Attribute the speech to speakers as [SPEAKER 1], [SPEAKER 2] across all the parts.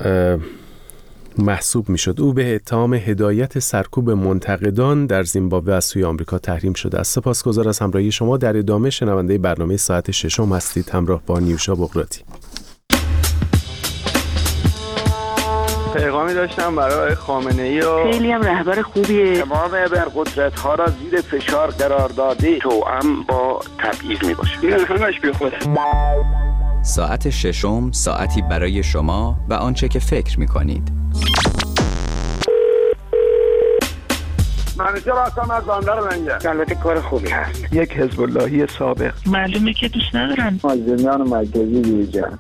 [SPEAKER 1] محسوب میشد. او به اتهام هدایت سرکوب منتقدان در زیمبابوه از سوی آمریکا تحریم شده است. سپاسگزار از همراهی شما. در ادامه شنونده برنامه ساعت ششم هستید همراه با نیوشا بغراتی.
[SPEAKER 2] پیغامی داشتم برای خامنه‌ای و
[SPEAKER 3] خیلی هم رهبر خوبیه.
[SPEAKER 4] تمام ابرقدرت‌ها را زیر فشار قرار داده توأم با تبعیض میباشه.
[SPEAKER 2] این همش بیخوده.
[SPEAKER 5] ساعت ششم، ساعتی برای شما و آنچه که فکر می‌کنید.
[SPEAKER 4] منیجر هستم از بندر منگه. البته کار خوبی هست.
[SPEAKER 2] یک حزب اللهی سابق.
[SPEAKER 3] معلومه که دوست ندارن.
[SPEAKER 4] مازنیان مرکزی دیجا.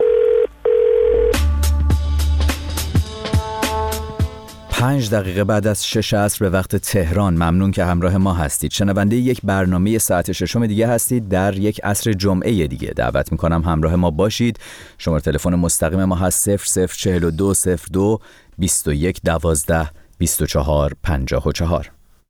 [SPEAKER 5] 5 دقیقه بعد از 6 عصر به وقت تهران. ممنون که همراه ما هستید. شنونده یک برنامه ساعت ششم دیگه هستید در یک عصر جمعه دیگه. دعوت میکنم همراه ما باشید. شماره تلفن مستقیم ما هست 0042 02 21 12 24 54.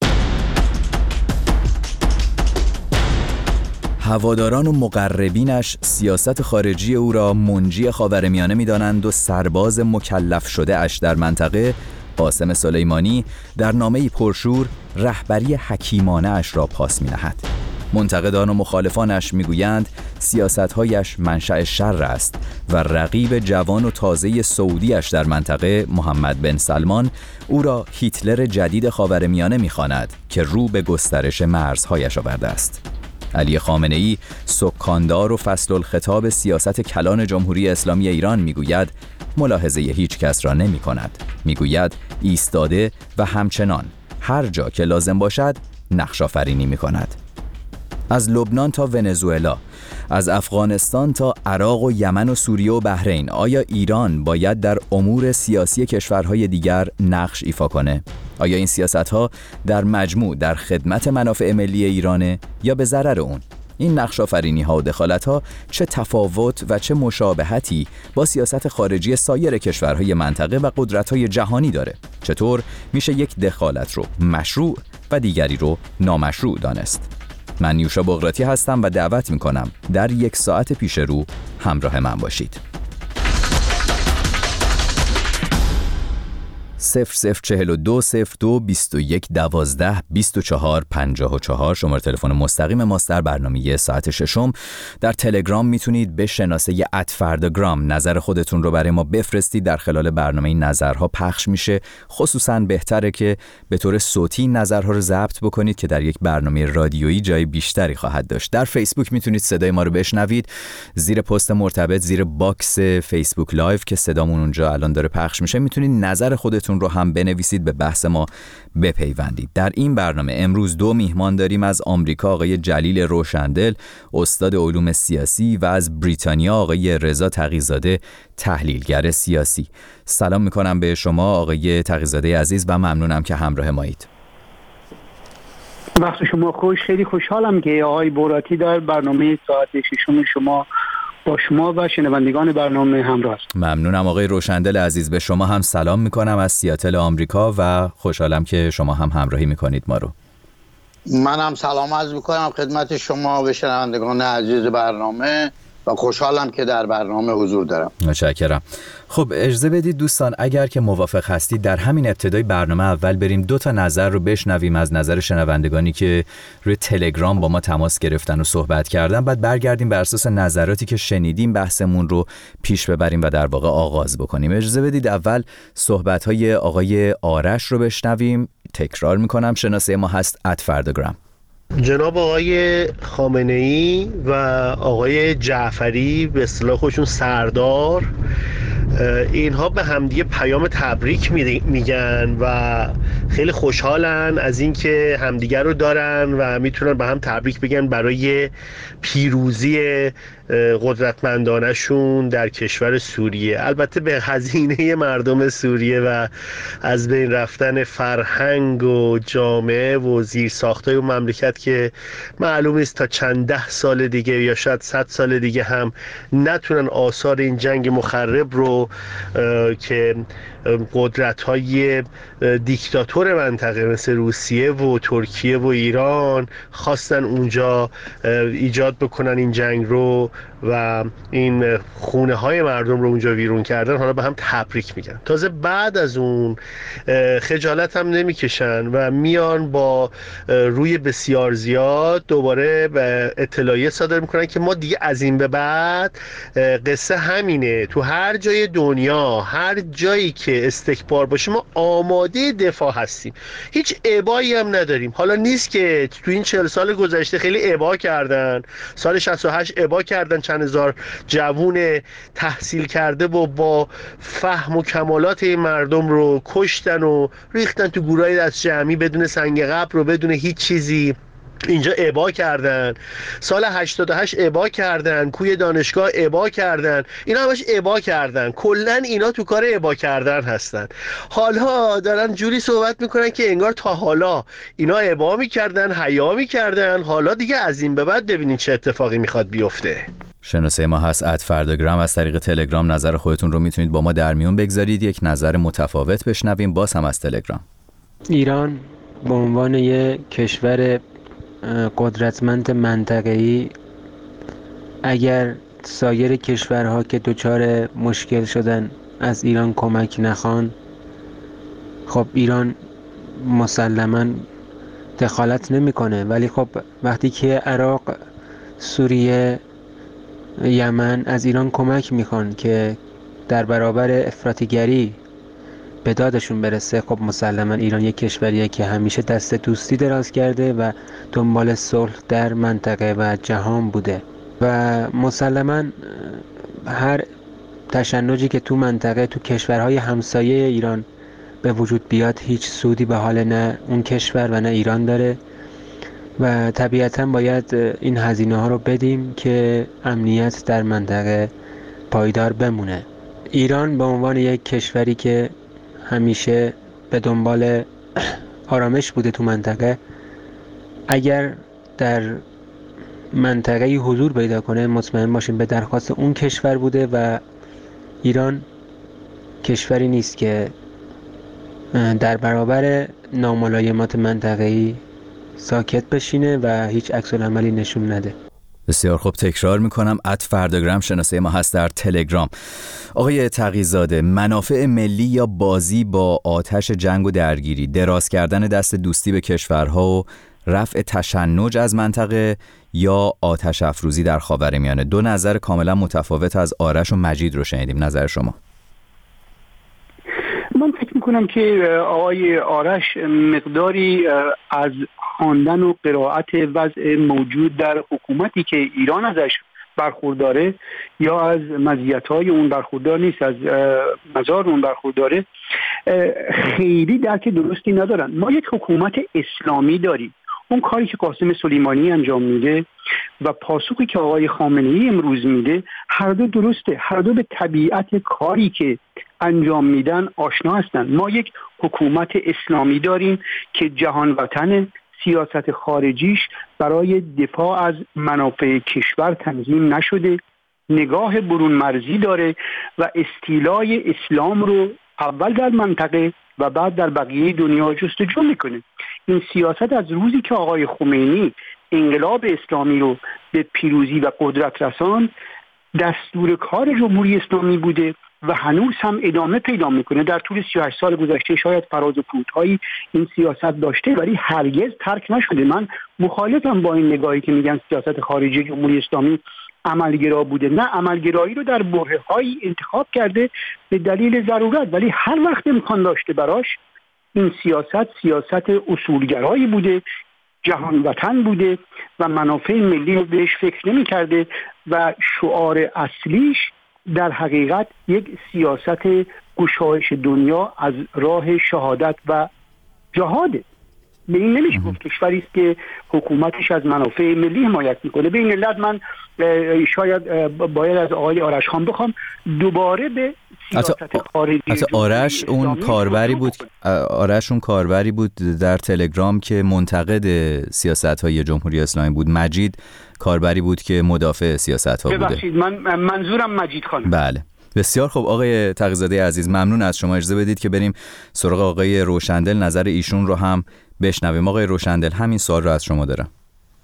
[SPEAKER 5] هواداران و مقربینش سیاست خارجی او را منجی خاورمیانه می‌دانند و سرباز مکلف شده اش در منطقه قاسم سلیمانی در نامه‌ای پرشور رهبری حکیمانه اش را پاس می‌نهد. منتقدان و مخالفانش می‌گویند سیاست‌هایش منشأ شر است و رقیب جوان و تازه سعودیش در منطقه محمد بن سلمان او را هیتلر جدید خاورمیانه می‌خواند که رو به گسترش مرزهایش آورده است. علی خامنه‌ای سکاندار و فصل الخطاب سیاست کلان جمهوری اسلامی ایران میگوید ملاحظه هیچ کس را نمی کند. میگوید ایستاده و همچنان هر جا که لازم باشد نقش آفرینی می کند. از لبنان تا ونزوئلا، از افغانستان تا عراق و یمن و سوریه و بحرین، آیا ایران باید در امور سیاسی کشورهای دیگر نقش ایفا کنه؟ آیا این سیاست‌ها در مجموع در خدمت منافع ملی ایرانه یا به ضرر اون؟ این نقش آفرینی‌ها و دخالت‌ها چه تفاوت و چه مشابهتی با سیاست خارجی سایر کشورهای منطقه و قدرت‌های جهانی داره؟ چطور میشه یک دخالت رو مشروع و دیگری رو نامشروع دانست؟ من نیوشا بغراتی هستم و دعوت میکنم در یک ساعت پیش رو همراه من باشید. 0042 02 21 12 24 54 شماره تلفن مستقیم ماست در برنامه ساعت ششم. در تلگرام میتونید به شناسه @فرداگرام نظر خودتون رو برای ما بفرستید. در خلال برنامه این نظرها پخش میشه. خصوصا بهتره که به طور صوتی نظرها رو ضبط بکنید که در یک برنامه رادیویی جای بیشتری خواهد داشت. در فیسبوک میتونید صدای ما رو بشنوید زیر پست مرتبط زیر باکس فیسبوک لایو که صدامون اونجا الان داره پخش میشه. میتونید نظر خودتون رو هم بنویسید، به بحث ما بپیوندید. در این برنامه امروز 2 میهمان داریم. از آمریکا آقای جلیل روشندل، استاد علوم سیاسی، و از بریتانیا آقای رضا تقی‌زاده، تحلیلگر سیاسی. سلام میکنم به شما آقای تقی‌زاده عزیز و ممنونم که همراه مایید.
[SPEAKER 6] وقت شما خوش. خیلی خوشحالم که آقای بغراتی در برنامه ساعت ششم شما با شما و شنوندگان برنامه همراه است.
[SPEAKER 5] ممنونم آقای روشندل عزیز. به شما هم سلام میکنم از سیاتل آمریکا و خوشحالم که شما هم همراهی میکنید ما رو.
[SPEAKER 7] منم سلام عرض میکنم خدمت شما و شنوندگان عزیز برنامه و خوشحالم که در برنامه حضور دارم.
[SPEAKER 5] متشکرم. خب اجازه بدید دوستان اگر که موافق هستید در همین ابتدای برنامه اول بریم 2 تا نظر رو بشنویم از نظر شنوندگانی که روی تلگرام با ما تماس گرفتن و صحبت کردن، بعد برگردیم بر اساس نظراتی که شنیدیم بحثمون رو پیش ببریم و در واقع آغاز بکنیم. اجازه بدید اول صحبت‌های آقای آرش رو بشنویم. تکرار میکنم شناسه ما هست @فرداگرام.
[SPEAKER 8] جناب آقای خامنه‌ای و آقای جعفری به اصطلاح خودشون سردار، اینها به همدیگه پیام تبریک میگن و خیلی خوشحالن از اینکه همدیگه رو دارن و میتونن به هم تبریک بگن برای پیروزی قدرتمندانشون در کشور سوریه. البته به هزینه مردم سوریه و از بین رفتن فرهنگ و جامعه و زیرساختای و مملکت که معلوم است تا چند 10 سال دیگه یا شاید 100 سال دیگه هم نتونن آثار این جنگ مخرب رو که قدرت‌های دیکتاتور دیکتاتور منطقه مثل روسیه و ترکیه و ایران خواستن اونجا ایجاد بکنن این جنگ رو و این خونه های مردم رو اونجا ویرون کردن، حالا به هم تبریک میگن. تازه بعد از اون خجالت هم نمیکشن و میان با روی بسیار زیاد دوباره اطلاعیه صادر میکنن که ما دیگه از این به بعد قصه همینه، تو هر جای دنیا، هر جایی که استکبار باشه ما آماده دفاع هستیم، هیچ ابایی هم نداریم. حالا نیست که تو این 40 سال گذشته خیلی ابا کردن، سال 68 ابا کردن، چند هزار جوون تحصیل کرده و با فهم و کمالات این مردم رو کشتن و ریختن تو گورای دست جمعی بدون سنگ قبر و بدون هیچ چیزی. اینجا ابا کردن، سال 88 ابا کردن، کوی دانشگاه ابا کردن، اینا همش ابا کردن. کلن اینا تو کار ابا کردن هستن. حالا دارن جوری صحبت میکنن که انگار تا حالا اینا ابا میکردن، حیا میکردن، حالا دیگه از این به بعد ببینید چه اتفاقی میخواد بیفته.
[SPEAKER 5] شناسه ما هست @فرداگرام. از طریق تلگرام نظر خودتون رو میتونید با ما در میون بگذارید، یک نظر متفاوت بشنویم. باز هم از تلگرام.
[SPEAKER 9] ایران به عنوان یک کشور قدرتمند منطقه‌ای، اگر سایر کشورها که دچار مشکل شدن از ایران کمک نخوان، خب ایران مسلماً دخالت نمیکنه. ولی خب وقتی که عراق، سوریه، یمن از ایران کمک میخوان که در برابر افراطیگری به دادشون برسه، خب مسلما ایران یک کشوریه که همیشه دست دوستی دراز کرده و دنبال صلح در منطقه و جهان بوده و مسلما هر تشنجی که تو منطقه، تو کشورهای همسایه ایران به وجود بیاد، هیچ سودی به حال نه اون کشور و نه ایران داره و طبیعتا باید این هزینه ها رو بدیم که امنیت در منطقه پایدار بمونه. ایران به عنوان یک کشوری که همیشه به دنبال آرامش بوده تو منطقه، اگر در منطقه حضور پیدا کنه مطمئن باشیم به درخواست اون کشور بوده و ایران کشوری نیست که در برابر ناملایمات منطقه‌ای ساکت بشینه و هیچ عکس العملی نشون نده.
[SPEAKER 5] بسیار خوب، تکرار میکنم @فرداگرام شناسه ما هست در تلگرام. آقای تقی‌زاده، منافع ملی یا بازی با آتش جنگ و درگیری، دراز کردن دست دوستی به کشورها و رفع تشنج از منطقه یا آتش افروزی در خاورمیانه؟ دو نظر کاملا متفاوت از آرش و مجید رو شنیدیم. نظر شما؟
[SPEAKER 6] من فکر میکنم که آقای آرش مقداری از خواندن و قرائت وضع موجود در حکومتی که ایران ازش برخورداره یا از مزیت‌های اون برخوردار نیست، از مزار اون برخورداره، خیلی درک درستی ندارن. ما یک حکومت اسلامی داریم. اون کاری که قاسم سلیمانی انجام میده و پاسخی که آقای خامنه‌ای امروز میده، هر دو درسته، هر دو به طبیعت کاری که انجام میدن آشنا هستن. ما یک حکومت اسلامی داریم که جهان وطن، سیاست خارجیش برای دفاع از منافع کشور تنظیم نشده، نگاه برون مرزی داره و استیلای اسلام رو اول در منطقه و بعد در بقیه دنیا جستجو میکنه. این سیاست از روزی که آقای خمینی انقلاب اسلامی رو به پیروزی و قدرت رساند دستور کار جمهوری اسلامی بوده و هنوز هم ادامه پیدا میکنه. در طول 38 سال گذشته شاید فراز و فرودهایی این سیاست داشته ولی هرگز ترک نشده. من مخالفم با این نگاهی که میگن سیاست خارجی جمهوری اسلامی عملگرا بوده. نه، عملگرایی رو در برهه‌هایی انتخاب کرده به دلیل ضرورت، ولی هر وقت امکان داشته براش این سیاست اصولگرایی بوده، جهان وطن بوده و منافع ملی رو بهش فکر نمی کرده و شعار اصلیش در حقیقت یک سیاست گشایش دنیا از راه شهادت و جهاده. به این نمیشه گفت کشوری است که حکومتش از منافع ملی حمایت میکنه. به این علت من شاید باید از آقای آرش خان بخوام دوباره به سیاست خارجی
[SPEAKER 5] آرش اون کاربری بود در تلگرام که منتقد سیاست‌های جمهوری اسلامی بود. مجید کاربری بود که مدافع سیاست‌ها بوده.
[SPEAKER 6] ببخشید، من منظورم مجید خان.
[SPEAKER 5] بله، بسیار خوب آقای تقی‌زاده عزیز، ممنون از شما. اجازه بدید که بریم سراغ آقای روشندل، نظر ایشون رو هم بشنویم. آقای روشندل، همین سوال رو از شما دارم.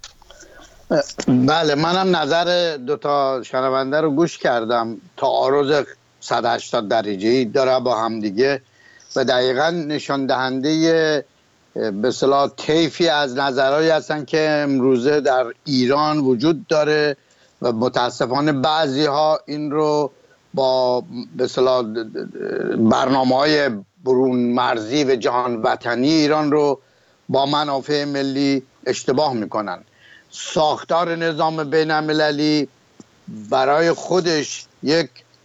[SPEAKER 7] بله، منم نظر دوتا شنونده رو گوش کردم. تعارض 180 درجه‌ای داره با هم دیگه و دقیقاً نشان دهنده به اصطلاح طیفی از نظرهایی هستن که امروزه در ایران وجود داره و متاسفانه بعضی ها این رو با به اصطلاح برنامه‌های برون مرزی و جهان وطنی ایران رو با منافع ملی اشتباه میکنن. ساختار نظام بین المللی برای خودش یک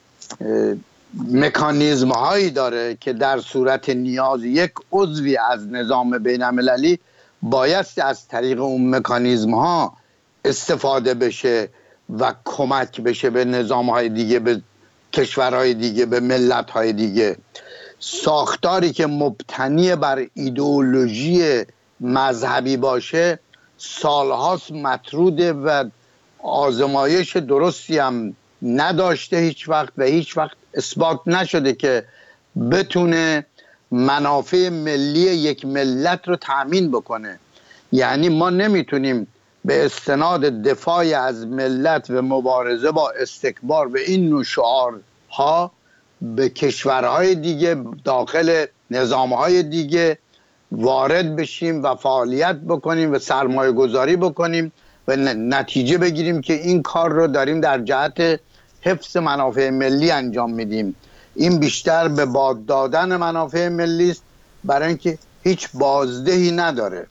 [SPEAKER 7] مکانیزم هایی داره که در صورت نیاز یک عضوی از نظام بین المللی بایستی از طریق اون مکانیزم ها استفاده بشه و کمک بشه به نظام های دیگه، به کشورهای دیگه، به ملت های دیگه. ساختاری که مبتنی بر ایدئولوژی مذهبی باشه سالهاست مطروده و آزمایش درستی هم نداشته هیچ وقت و هیچ وقت اثبات نشده که بتونه منافع ملی یک ملت رو تأمین بکنه. یعنی ما نمیتونیم به استناد دفاع از ملت و مبارزه با استکبار و این نوع شعارها به کشورهای دیگه داخل نظامهای دیگه وارد بشیم و فعالیت بکنیم و سرمایه گذاری بکنیم و نتیجه بگیریم که این کار رو داریم در جهت حفظ منافع ملی انجام میدیم. این بیشتر به باد دادن منافع ملی است برای اینکه هیچ بازدهی نداره.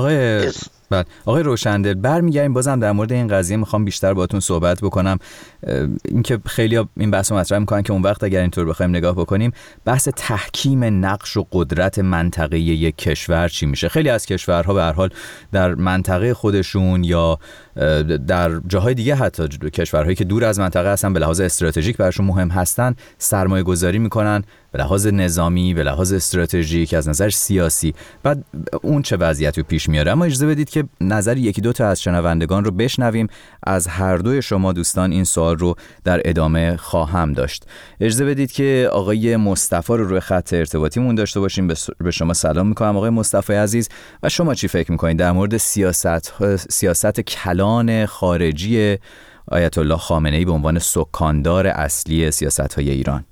[SPEAKER 5] آقای روشندل، برمیگردیم بازم در مورد این قضیه، میخوام بیشتر باهاتون صحبت بکنم. اینکه خیلی‌ها این بحثو مطرح میکنن که اون وقت اگر اینطور بخوایم نگاه بکنیم بحث تحکیم نقش و قدرت منطقه یک کشور چی میشه. خیلی از کشورها به هر حال در منطقه خودشون یا در جاهای دیگه، حتی کشورهایی که دور از منطقه هستن به لحاظ استراتژیک براشون مهم هستن، سرمایه گذاری میکنن به لحاظ نظامی، به لحاظ استراتژیک، از نظر سیاسی. بعد اون چه وضعیتی رو پیش میاره. اما اجازه بدید که نظر یکی دو تا از شنوندگان رو بشنویم. از هر دوی شما دوستان این سوال رو در ادامه خواهم داشت. اجازه بدید که آقای مصطفی رو روی خط ارتباطیمون داشته باشیم. به شما سلام میکنم آقای مصطفی عزیز. و شما چی فکر میکنید در مورد سیاست کلان خارجی آیت الله خامنه‌ای به عنوان سکاندار اصلی سیاست‌های ایران؟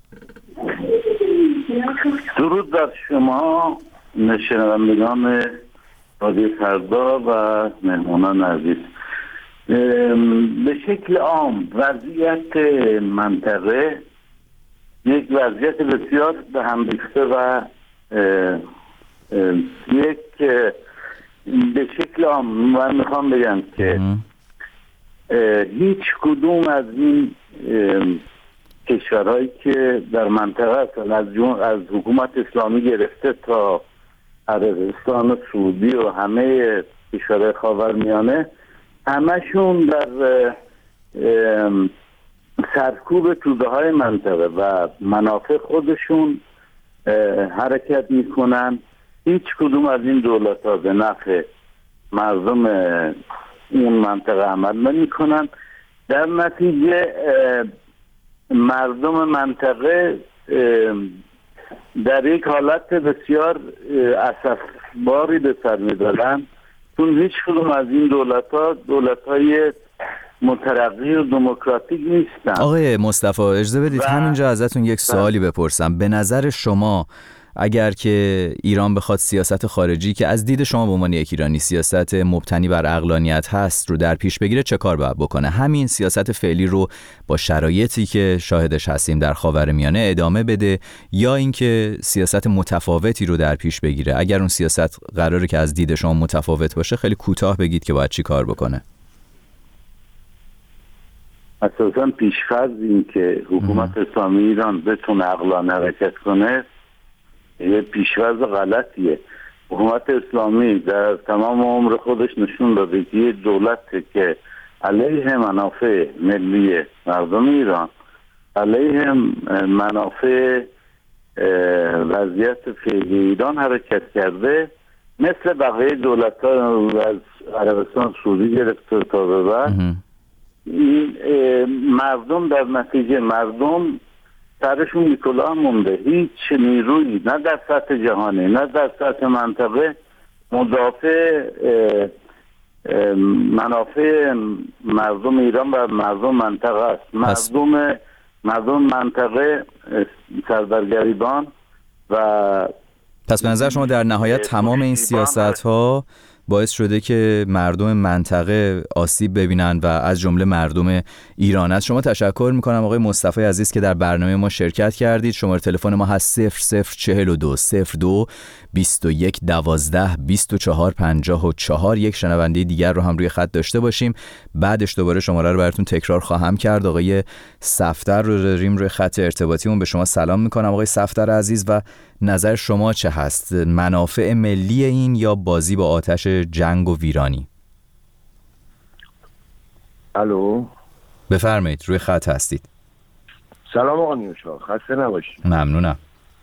[SPEAKER 10] درود بر شما شنوندگان رادیو فردا و مهمانان عزیز. به شکل عام وضعیت منطقه یک وضعیت بسیار به هم ریخته و یک به شکل عام من میخوام بگم که هیچ کدوم از این کشورهایی که در منطقه هستن، از حکومت اسلامی گرفته تا عربستان و سعودی و همه کشورهای خاورمیانه، همشون در سرکوب توده های منطقه و منافع خودشون حرکت میکنن. هیچ کدوم از این دولت ها به نفع مردم اون منطقه عمل نمیکنن. در نتیجه مردم منطقه در یک حالت بسیار اسفباری به سر میبرن، چون هیچ کدوم از این دولت‌های مترقی و دموکراتیک نیستن.
[SPEAKER 5] آقای مصطفی اجازه بدید همینجا ازتون یک سوالی بپرسم. به نظر شما اگر که ایران بخواد سیاست خارجی که از دید شما به عنوان یک ایرانی سیاست مبتنی بر عقلانیت هست رو در پیش بگیره، چه کار باید بکنه؟ همین سیاست فعلی رو با شرایطی که شاهدش هستیم در خاورمیانه ادامه بده یا اینکه سیاست متفاوتی رو در پیش بگیره؟ اگر اون سیاست قراره که از دید شما متفاوت باشه، خیلی کوتاه بگید که باید چی کار بکنه.
[SPEAKER 10] اساساً پیش‌فرض این که حکومت اسلامی ایران بتونه عقلانه حرکت کنه یه پیش‌فرض غلطیه. حکومت اسلامی در تمام عمر خودش نشون داده که یه دولته که علیه منافع ملی مردم ایران، علیه منافع وضعیت فعلی ایران حرکت کرده، مثل بقیه دولت‌ها از عربستان سعودی گرفته تا به بعد. مردم در نتیجه سرشون بی‌کلاه مونده. هیچ نیرویی نه در سطح جهانی نه در سطح منطقه مدافع منافع مردم ایران و مردم منطقه است. مردم منطقه سربرگریبان و
[SPEAKER 5] پس به نظر شما در نهایت تمام این سیاست‌ها باعث شده که مردم منطقه آسیب ببینن و از جمله مردم ایران. از شما تشکر میکنم آقای مصطفی عزیز که در برنامه ما شرکت کردید. شماره تلفن ما هست 0042 02 21 12 24 54. یک شنونده دیگر رو هم روی خط داشته باشیم، بعدش دوباره شماره رو براتون تکرار خواهم کرد. آقای صفدر رو داریم روی خط ارتباطیمون. به شما سلام میکنم آقای صفدر عزیز و نظر شما چه هست؟ منافع ملی این یا بازی با آتش جنگ و ویرانی؟
[SPEAKER 11] الو،
[SPEAKER 5] بفرمایید، روی خط هستید.
[SPEAKER 11] سلام آقا نیوشا، خسته نباشید.
[SPEAKER 5] ممنونم.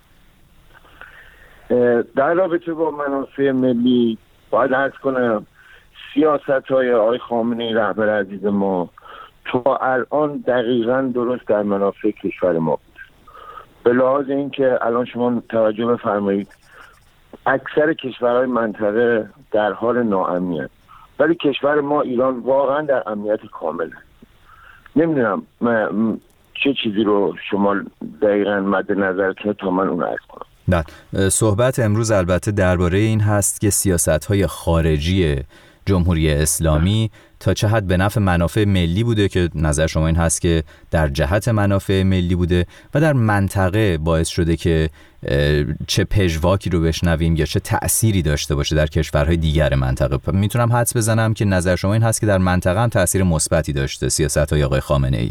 [SPEAKER 11] در رابطه با منافع ملی باید عرض کنم سیاست‌های آقای خامنه‌ای رهبر عزیز ما تا الان دقیقاً درست در منافع کشور ما بود. به لحاظ اینکه الان شما توجه بفرمایید اکثر کشورهای منطقه در حال ناامنیت، ولی کشور ما ایران واقعا در امنیت کامل است. نمیدونم چه چیزی رو شما دقیقاً مد نظر که تا من اون عرض کنم.
[SPEAKER 5] بله، صحبت امروز البته درباره این هست که سیاست‌های خارجی جمهوری اسلامی تا چه حد به نفع منافع ملی بوده که نظر شما این هست که در جهت منافع ملی بوده و در منطقه باعث شده که چه پژواکی رو بشنویم یا چه تأثیری داشته باشه در کشورهای دیگر منطقه. میتونم حدس بزنم که نظر شما این هست که در منطقه هم تأثیر مثبتی داشته سیاست‌های آقای خامنه‌ای.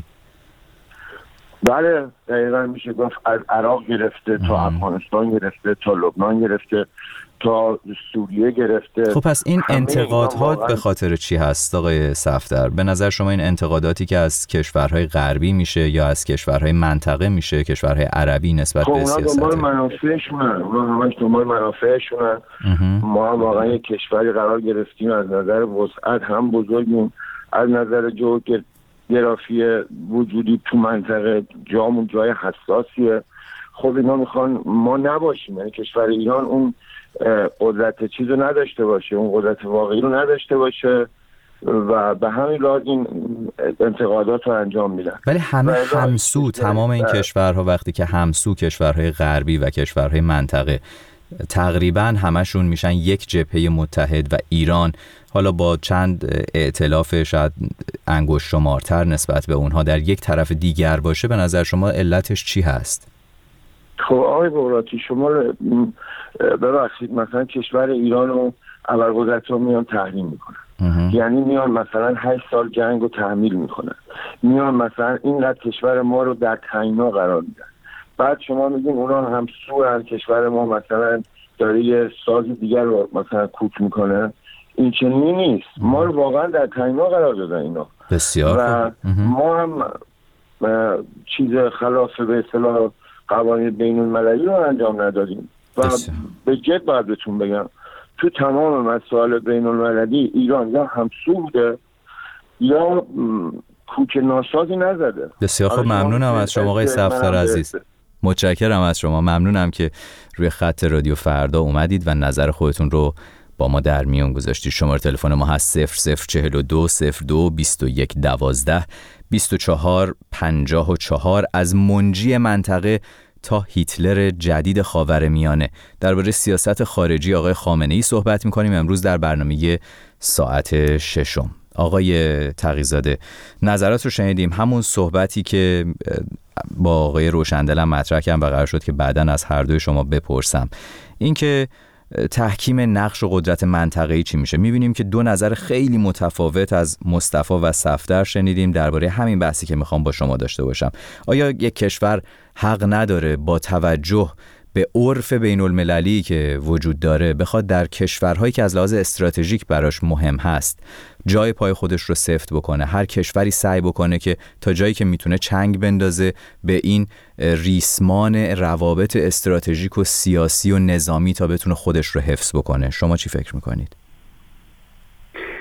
[SPEAKER 11] بله، دقیقاً میشه گفت از عراق گرفته تا افغانستان گرفته تا لبنان گرفته تا سوریه گرفته.
[SPEAKER 5] خب پس این انتقادات به خاطر چی هست آقای صفدر؟ به نظر شما این انتقاداتی که از کشورهای غربی میشه یا از کشورهای منطقه میشه، کشورهای عربی نسبت به سیاست؟
[SPEAKER 11] اونا دنبال منافعشونن، اونا همش دنبال منافعشونن. ما هم واقعا یک کشوری قرار گرفتیم از نظر وسعت هم بزرگیم، از نظر جغرافی وجودی تو منطقه جامون جای حساسیه. خب اینا میخوان ما نباشیم، یعنی کشور ایران اون قدرت چیزو نداشته باشه، اون قدرت واقعی رو نداشته باشه و به همین لحاظ این انتقادات رو انجام میدن.
[SPEAKER 5] ولی همه همسو، تمام این کشورها وقتی که همسو کشورهای غربی و کشورهای منطقه تقریبا همشون میشن یک جبهه متحد و ایران حالا با چند ائتلاف شاید انگشت شمارتر نسبت به اونها در یک طرف دیگر باشه، به نظر شما علتش چی هست؟
[SPEAKER 11] خب آقای بوراتی شما ببخشید مثلا کشور ایران رو ابرقدرت‌ها میان تحریم میکنن، یعنی میان مثلا 8 سال جنگ رو تحمیل میکنن، میان مثلا اینقدر کشور ما رو در تنگنا قرار میدن، بعد شما میگین اونا هم سوء کشور ما مثلا داره یه ساز دیگر رو مثلا کوک میکنه. این چنینی نیست، ما رو واقعا در تنگنا قرار دادن اینا.
[SPEAKER 5] بسیار
[SPEAKER 11] و ما هم چیز خلاف به اصطلاح قوانین بین المللی رو انجام ندادیم و به جد باید بهتون بگم تو تمام مسائل بین المللی ایران یا همسو بوده یا کوک ناسازی نزده.
[SPEAKER 5] بسیار خب، ممنونم از شما آقای صفدر عزیز، متشکرم از شما، ممنونم که روی خط رادیو فردا اومدید و نظر خودتون رو با ما در میون گذاشتید. شماره تلفن ما هست 0042 02 21 12 24 54. از منجی منطقه تا هیتلر جدید خاورمیانه درباره سیاست خارجی آقای خامنه‌ای صحبت می‌کنیم امروز در برنامه ساعت 6. آقای تقی‌زاده، نظرات رو شنیدیم، همون صحبتی که با آقای روشندل هم مطرح کردم و قرار شد که بعداً از هر دوی شما بپرسم، اینکه تحکیم نقش و قدرت منطقه‌ای چی میشه. میبینیم که دو نظر خیلی متفاوت از مصطفی و صفدر شنیدیم درباره همین بحثی که میخوام با شما داشته باشم. آیا یک کشور حق نداره با توجه به عرف بین المللی که وجود داره بخواد در کشورهایی که از لحاظ استراتژیک براش مهم هست جای پای خودش رو سفت بکنه؟ هر کشوری سعی بکنه که تا جایی که میتونه چنگ بندازه به این ریسمان روابط استراتژیک و سیاسی و نظامی تا بتونه خودش رو حفظ بکنه. شما چی فکر میکنید؟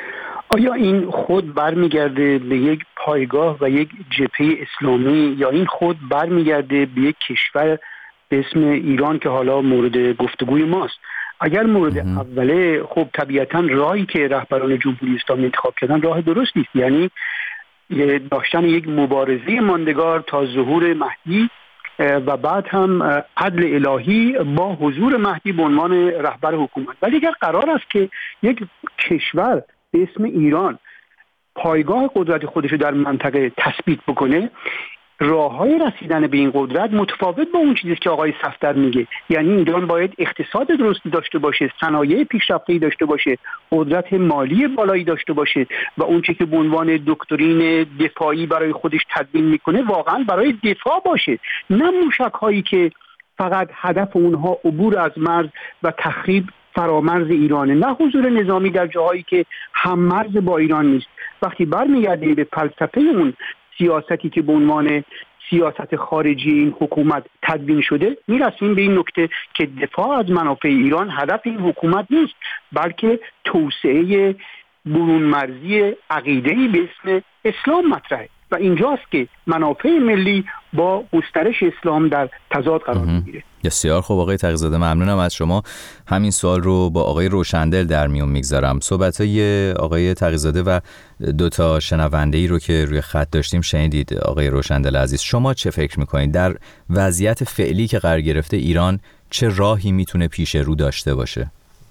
[SPEAKER 6] آیا این خود برمیگرده به یک پایگاه و یک جبهه اسلامی یا این خود برمیگرده به یک کشور به اسم ایران که حالا مورد گفتگوی ماست؟ اگر مورد اوله، خب طبیعتا راهی که رهبران جمهوری اسلامی انتخاب کردن راه درستی است، یعنی داشتن یک مبارزه ماندگار تا ظهور مهدی و بعد هم عدل الهی با حضور مهدی به عنوان رهبر حکومت. ولی اگر قرار است که یک کشور به اسم ایران پایگاه قدرت خودش رو در منطقه تثبیت بکنه، راه‌های رسیدن به این قدرت متفاوت با اون چیزی که آقای صفدر میگه. یعنی ایران باید اقتصاد درستی داشته باشه، صنایع پیشرفته‌ای داشته باشه، قدرت مالی بالایی داشته باشه و اون چیزی که به عنوان دکترین دفاعی برای خودش تدوین میکنه واقعا برای دفاع باشه، نه موشک‌هایی که فقط هدف اونها عبور از مرز و تخریب فرامرز ایرانه، نه حضور نظامی در جاهایی که هم مرز با ایران نیست. وقتی برمیگردیم به فلسفه اون سیاستی که به عنوان سیاست خارجی این حکومت تدوین شده، میرسیم به این نکته که دفاع از منافع ایران هدف این حکومت نیست، بلکه توسعه برون مرزی عقیده‌ای به اسم اسلام مطرحه و اینجاست که منافع ملی با گسترش اسلام در تضاد قرار میگیره.
[SPEAKER 5] بسیار خوب آقای تقی‌زاده، ممنونم از شما. همین سوال رو با آقای روشندل در میون میگذارم. صحبت‌های آقای تقی‌زاده و دو تا شنونده‌ای رو که روی خط داشتیم شنیدید. آقای روشندل عزیز، شما چه فکر می‌کنید در وضعیت فعلی که قرار گرفته ایران چه راهی میتونه پیش رو داشته باشه؟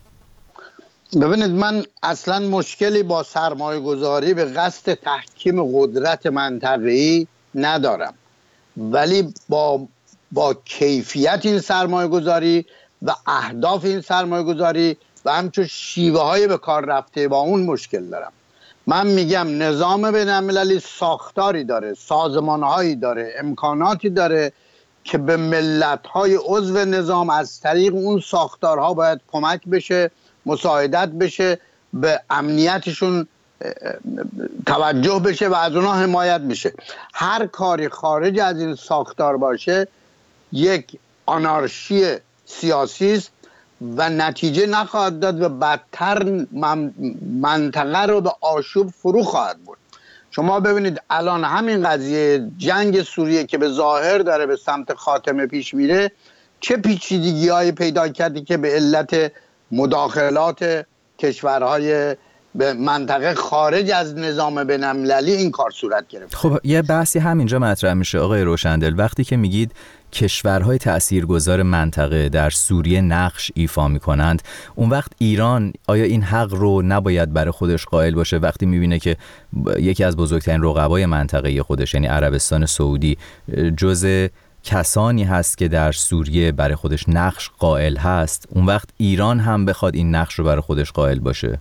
[SPEAKER 7] ببینید، من اصلا مشکلی با سرمایه گذاری به قصد تحکیم قدرت منطقه‌ای ندارم، ولی با کیفیت این سرمایه گذاری و اهداف این سرمایه گذاری و همچون شیوه های به کار رفته با اون مشکل دارم. من میگم نظام بین‌المللی ساختاری داره، سازمانهایی داره، امکاناتی داره که به ملت‌های عضو نظام از طریق اون ساختارها باید کمک بشه، مساعدت بشه، به امنیتشون توجه بشه و از اونها حمایت بشه. هر کاری خارج از این ساختار باشه یک آنارشی سیاسی است و نتیجه نخواهد داد و بدتر منطقه رو به آشوب فرو خواهد برد. شما ببینید الان همین قضیه جنگ سوریه که به ظاهر داره به سمت خاتمه پیش میره، چه پیچیدگی‌هایی پیدا کرده که به علت مداخلات کشورهای به منطقه خارج از نظام بین‌المللی این کار صورت گرفت.
[SPEAKER 5] خب یه بحثی همینجا مطرح میشه آقای روشندل، وقتی که میگید کشورهای تأثیرگذار منطقه در سوریه نقش ایفا میکنند، اون وقت ایران آیا این حق رو نباید برای خودش قائل باشه وقتی میبینه که یکی از بزرگترین رقبای منطقه خودش یعنی عربستان سعودی جزء کسانی هست که در سوریه برای خودش نقش قائل هست، اون وقت ایران هم بخواد این نقش رو برای خودش قائل باشه؟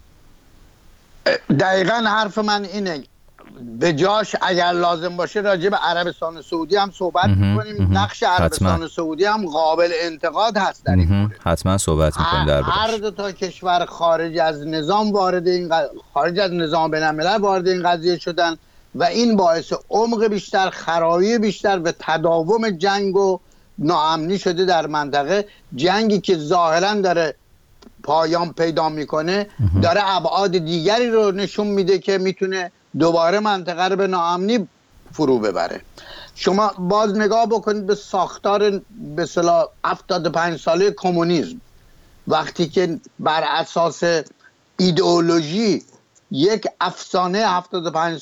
[SPEAKER 7] دقیقاً حرف من اینه، به جاش اگر لازم باشه راجع به عربستان سعودی هم صحبت می‌کنیم. نقش عربستان سعودی هم قابل انتقاد هست در این مورد.
[SPEAKER 5] حتما صحبت می‌کنیم دربارش.
[SPEAKER 7] هر دو تا کشور خارج از نظام خارج از نظام بین‌الملل وارد این قضیه شدن و این باعث عمق بیشتر، خرابی بیشتر و تداوم جنگ و ناامنی شده در منطقه. جنگی که ظاهراً داره پایان پیدا میکنه داره ابعاد دیگری رو نشون میده که میتونه دوباره منطقه رو به ناامنی فرو ببره. شما باز نگاه بکنید به ساختار به اصطلاح 75 ساله کمونیسم، وقتی که بر اساس ایدئولوژی یک افسانه 75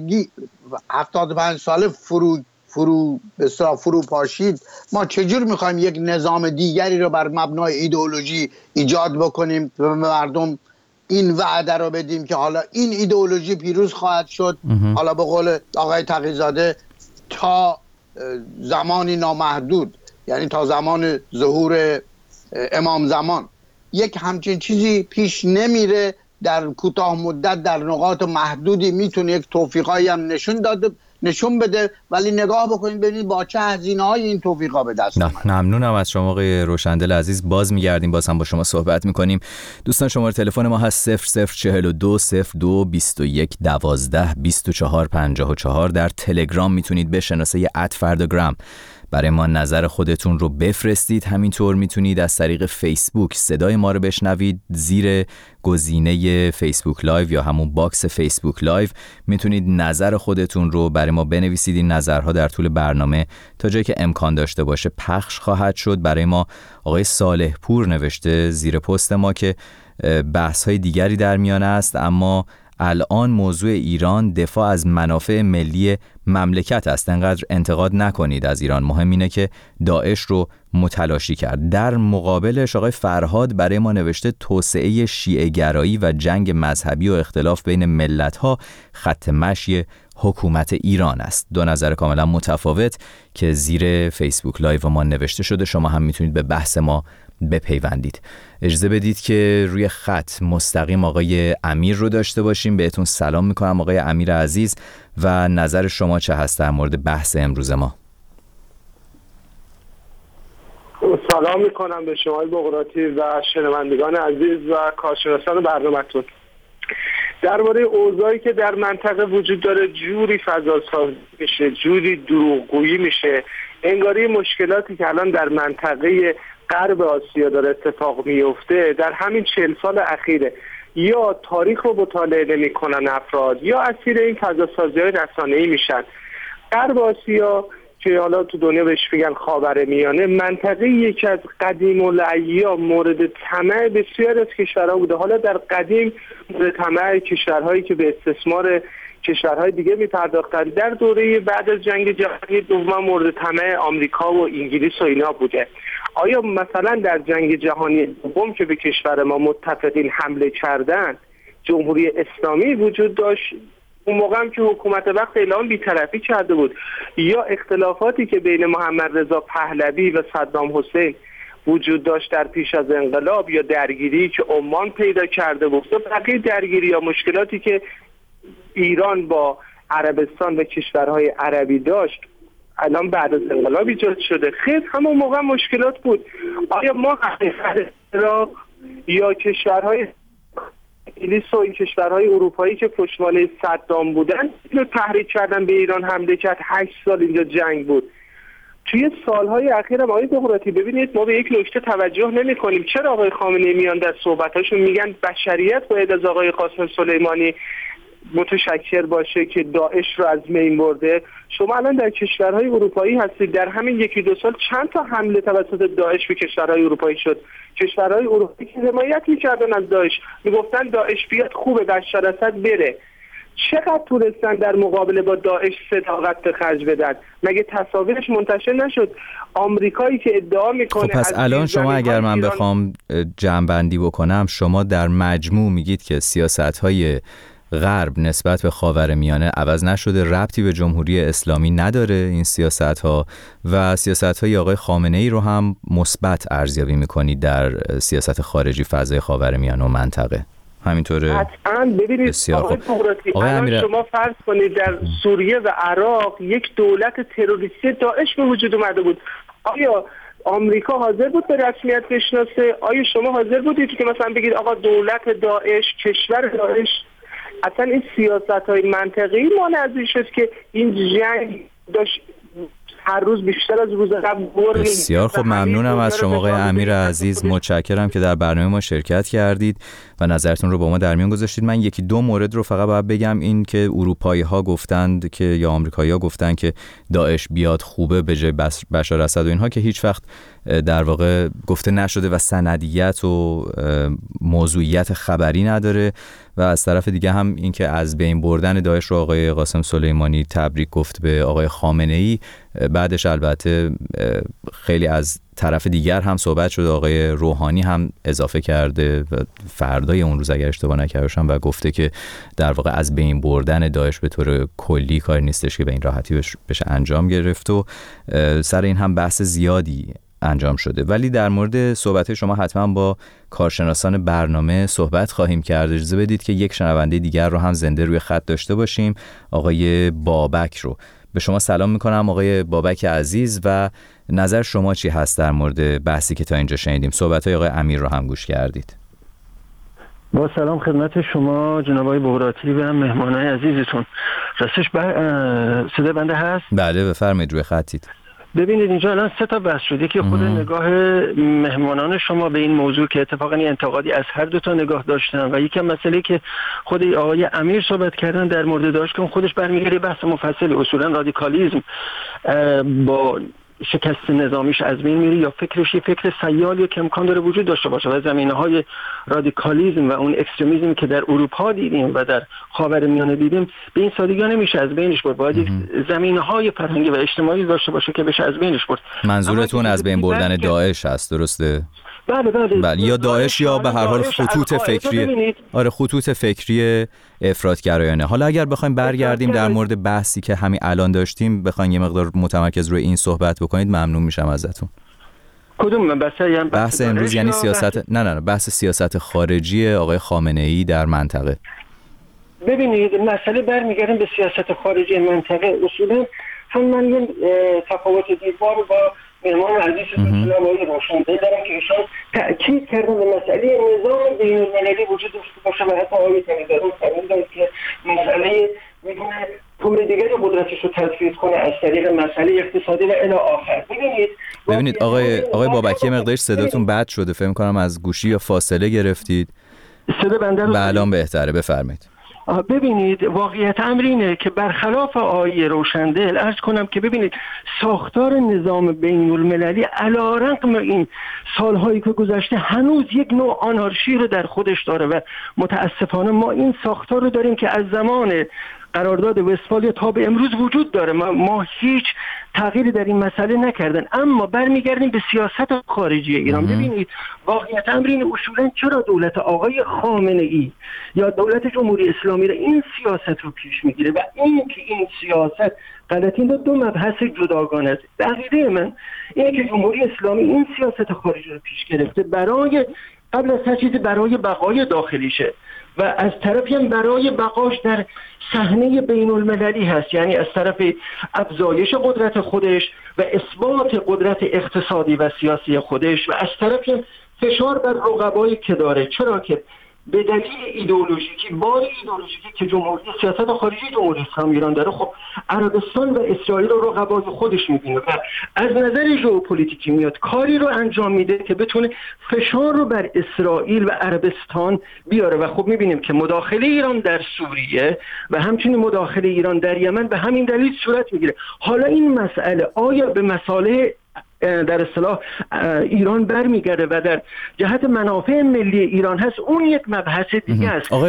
[SPEAKER 7] ساله فرو پاشید، ما چجور میخوایم یک نظام دیگری رو بر مبنای ایدئولوژی ایجاد بکنیم و مردم این وعده رو بدیم که حالا این ایدئولوژی پیروز خواهد شد، حالا به قول آقای تقی‌زاده تا زمانی نامحدود، یعنی تا زمان ظهور امام زمان. یک همچین چیزی پیش نمیره. در کوتاه مدت در نقاط محدودی میتونه یک توفیقایی هم نشون بده، ولی نگاه بکنید ببینید با چه هزینه‌های این توفیقا به دست اومد.
[SPEAKER 5] ممنونم از شما آقای روشندل عزیز. باز میگردیم، باز هم با شما صحبت میکنیم. دوستان شماره تلفن ما هست 0042 02 21 12 24 54. در تلگرام میتونید به شناسه @فرداگرام برای ما نظر خودتون رو بفرستید. همینطور میتونید از طریق فیسبوک صدای ما رو بشنوید. زیر گزینه فیسبوک لایو یا همون باکس فیسبوک لایو میتونید نظر خودتون رو برای ما بنویسید. این نظرها در طول برنامه تا جایی که امکان داشته باشه پخش خواهد شد. برای ما آقای صالح پور نوشته زیر پست ما که بحث‌های دیگری در میان است، اما الان موضوع ایران دفاع از منافع ملی مملکت است. انقدر انتقاد نکنید از ایران، مهم اینه که داعش رو متلاشی کرد. در مقابلش آقای فرهاد برای ما نوشته توسعه شیعه گرایی و جنگ مذهبی و اختلاف بین ملت‌ها خط مشی حکومت ایران است. دو نظر کاملا متفاوت که زیر فیسبوک لایو ما نوشته شده. شما هم میتونید به بحث ما بپیوندید. اجازه بدید که روی خط مستقیم آقای امیر رو داشته باشیم. بهتون سلام میکنم آقای امیر عزیز و نظر شما چه هست در مورد بحث امروز ما؟
[SPEAKER 12] سلام میکنم به شما بقراتی و شنوندگان عزیز و کارشناسان برنامه‌تون. درباره اوضاعی که در منطقه وجود داره جوری فضاسازی میشه، جوری دروغگویی میشه، انگاری مشکلاتی که الان در منطقه غرب آسیا داره اتفاق میفته در همین 40 سال اخیره یا تاریخ رو مطالعه نمی‌کنن افراد یا اسیر این فضاسازی‌های رسانه‌ای میشن. غرب آسیا که حالا تو دنیا بهش میگن خاورمیانه، منطقه یکی از قدیم الایام مورد طمع بسیار از کشورها بوده. حالا در قدیم مورد طمع کشورهایی که به استثمار کشورهای دیگه میپرداختند. در دوره بعد از جنگ جهانی دوم مورد طمع آمریکا و انگلیس و اینا بوده. آیا مثلا در جنگ جهانی دوم که به کشور ما متفقین حمله کردند جمهوری اسلامی وجود داشت؟ اون موقع هم که حکومت وقت اعلام بی‌طرفی کرده بود. یا اختلافاتی که بین محمد رضا پهلوی و صدام حسین وجود داشت در پیش از انقلاب، یا درگیری که عمان پیدا کرده بود، یا بقیه درگیری یا مشکلاتی که ایران با عربستان و کشورهای عربی داشت الان بعد از انقلاب ایجاد شده. خیلی همون موقع مشکلات بود. آیا ما عراق یا کشورهای انگلیس و این کشورهای اروپایی که پشتوانه صدام بودن اینو تحریک کردن به ایران حمله کرد؟ 8 سال اینجا جنگ بود. توی سالهای اخیر هم آقای بقراتی ببینید ما به یک نکته توجه نمی‌کنیم. چرا آقای خامنه‌ای میان در صحبتاشون میگن بشریت باید از آقای قاسم سلیمانی متشکر باشه که داعش رو از بین برده؟ شما الان در کشورهای اروپایی هستید، در همین 1-2 سال چند تا حمله توسط داعش به کشورهای اروپایی شد. کشورهای اروپایی که حمایت می‌کردن از داعش میگفتن داعش بیاد خوبه، بشار اسد بره. چقدر تونستن در مقابله با داعش صداقت به خرج بدن؟ مگه تصاویرش منتشر نشد؟ آمریکایی که ادعا میکنه
[SPEAKER 5] خب پس الان شما اگر من بخوام جمع‌بندی بکنم، شما در مجموع میگید که سیاست‌های غرب نسبت به خاورمیانه عوض نشده، ربطی به جمهوری اسلامی نداره این سیاست‌ها، و سیاست‌های آقای خامنه‌ای رو هم مثبت ارزیابی می‌کنید در سیاست خارجی فضای خاورمیانه و منطقه. همینطوره؟
[SPEAKER 12] قطعاً. ببینید آقای بقراتی، الان شما فرض کنید در سوریه و عراق یک دولت تروریستی داعش به وجود اومده بود. آیا آمریکا حاضر بود به رسمیت بشناسه؟ آیا شما حاضر بودید که مثلا بگید آقا دولت داعش، کشور داعش؟ اصلا این سیاست‌های منطقه‌ای مانع از این شد که این جنگ داشت هر روز بیشتر از روز قبل برد.
[SPEAKER 5] بسیار خب، ممنونم از شما آقای امیر عزیز، متشکرم که در برنامه ما شرکت کردید و نظرتون رو با ما در میان گذاشتید. من 1-2 مورد رو فقط باید بگم. این که اروپایی‌ها گفتند که یا آمریکایی‌ها گفتند که داعش بیاد خوبه به جای بشار اسد و اینها، که هیچ وقت در واقع گفته نشده و سندیت و موضوعیت خبری نداره. و از طرف دیگه هم این که از بین بردن داعش رو آقای قاسم سلیمانی تبریک گفت به آقای خامنه‌ای، بعدش البته خیلی از طرف دیگر هم صحبت شده. آقای روحانی هم اضافه کرده و فردای اون روز اگر اشتباه نکردم و گفته که در واقع از بین بردن داعش به طور کلی کاری نیستش که به این راحتی بشه انجام گرفت و سر این هم بحث زیادی انجام شده. ولی در مورد صحبت شما حتما با کارشناسان برنامه صحبت خواهیم کرد. اجازه بدید که یک شنونده دیگر رو هم زنده روی خط داشته باشیم، آقای بابک رو. به شما سلام میکنم آقای بابک عزیز و نظر شما چی هست در مورد بحثی که تا اینجا شنیدیم؟ صحبت‌های آقای امیر رو هم گوش کردید.
[SPEAKER 13] با سلام خدمت شما جناب آقای بقراتی و مهمانای عزیزتون. راستش صدای بنده هست؟
[SPEAKER 5] بله بفرمایید، روی خطید.
[SPEAKER 13] ببینید اینجا الان 3 تا بحث شده که خود نگاه مهمانان شما به این موضوع که اتفاقا انتقادی از هر 2 تا نگاه داشتن و یکم مسئله که خود آقای امیر صحبت کردن در مورد داعش که خودش برمیگره بحث مفصل اصولا رادیکالیسم با شکست نظامیش از بین میره یا فکرش فکر سیالی که امکان داره وجود داشته باشه و زمینه‌های رادیکالیسم و اون اکستریمیسم که در اروپا دیدیم و در خاورمیانه دیدیم به این سادگی نمیشه از بینش برد. باید زمینه‌های فرهنگی و اجتماعی داشته باشه که بشه از بینش برد.
[SPEAKER 5] منظورتون از بین بردن داعش هست، درسته؟
[SPEAKER 13] بله
[SPEAKER 5] یا داعش یا به هر حال خطوط فکری، خطوط فکری افراطگرایانه. حالا اگر بخوایم برگردیم در مورد بحثی که همین الان داشتیم، بخوایم یه مقدار متمرکز روی این صحبت بکنید، ممنون میشم ازتون.
[SPEAKER 13] کدوم
[SPEAKER 5] بحث امروز یعنی سیاست نه بحث سیاست خارجی آقای خامنه‌ای در منطقه.
[SPEAKER 13] ببینید مسئله برمیگردیم به سیاست خارجی منطقه. اصولا چون من یه تفاوت دیدگاه با مهمان عزیز آقای روشن‌فکر دارم که ایشان تأکید کردن به مسئله نظام بین‌المللی وجود داشته باشه و حتی آقای تنیدارو فرمودن که مسئله میتونه طور دیگری قدرتش رو تثبیت کنه از طریق مسئله اقتصادی و الی آخر.
[SPEAKER 5] ببینید آقای بابکی مقدارش صداتون بد شده، فکر می‌کنم از گوشی یا فاصله گرفتید.
[SPEAKER 13] صدا بنده رو
[SPEAKER 5] الان بهتره، بفرمایید.
[SPEAKER 13] ببینید واقعیت امر اینه که برخلاف آقای روشندل عرض کنم که ببینید ساختار نظام بین المللی علیرغم این سالهایی که گذشته هنوز یک نوع آنارشی رو در خودش داره و متاسفانه ما این ساختار رو داریم که از زمان قرارداد وستفالیا تا به امروز وجود داره. ما هیچ تغییری در این مسئله نکردن. اما برمیگردیم به سیاست خارجی ایران. ببینید واقعیت امر اینه اصولا چرا دولت آقای خامنه‌ای یا دولت جمهوری اسلامی این سیاست رو پیش میگیره و این که این سیاست غلطی این 2 مبحث جداگانه است. عقیده من اینه که جمهوری اسلامی این سیاست خارجی رو پیش گرفته برای قبل از هر چیزی برای بقای داخلیشه و از طرفی هم برای بقاش در صحنه بین المللی هست، یعنی از طرف افزایش قدرت خودش و اثبات قدرت اقتصادی و سیاسی خودش و از طرفی هم فشار بر رقبایی که داره. چرا که به دلیل ایدئولوژیکی که جمهوری سیاست خارجی جمهوری اسلامی ایران داره، خب عربستان و اسرائیل رو رقبای خودش می‌بینه و از نظر ژئوپلیتیکی میاد کاری رو انجام میده که بتونه فشار رو بر اسرائیل و عربستان بیاره و خب می‌بینیم که مداخله ایران در سوریه و همچنین مداخله ایران در یمن به همین دلیل صورت میگیره. حالا این مسئله آیا به مصالح در اصطلاح ایران برمیگرده و در جهت منافع ملی ایران هست، اون یک مبحث دیگه است.
[SPEAKER 5] آقای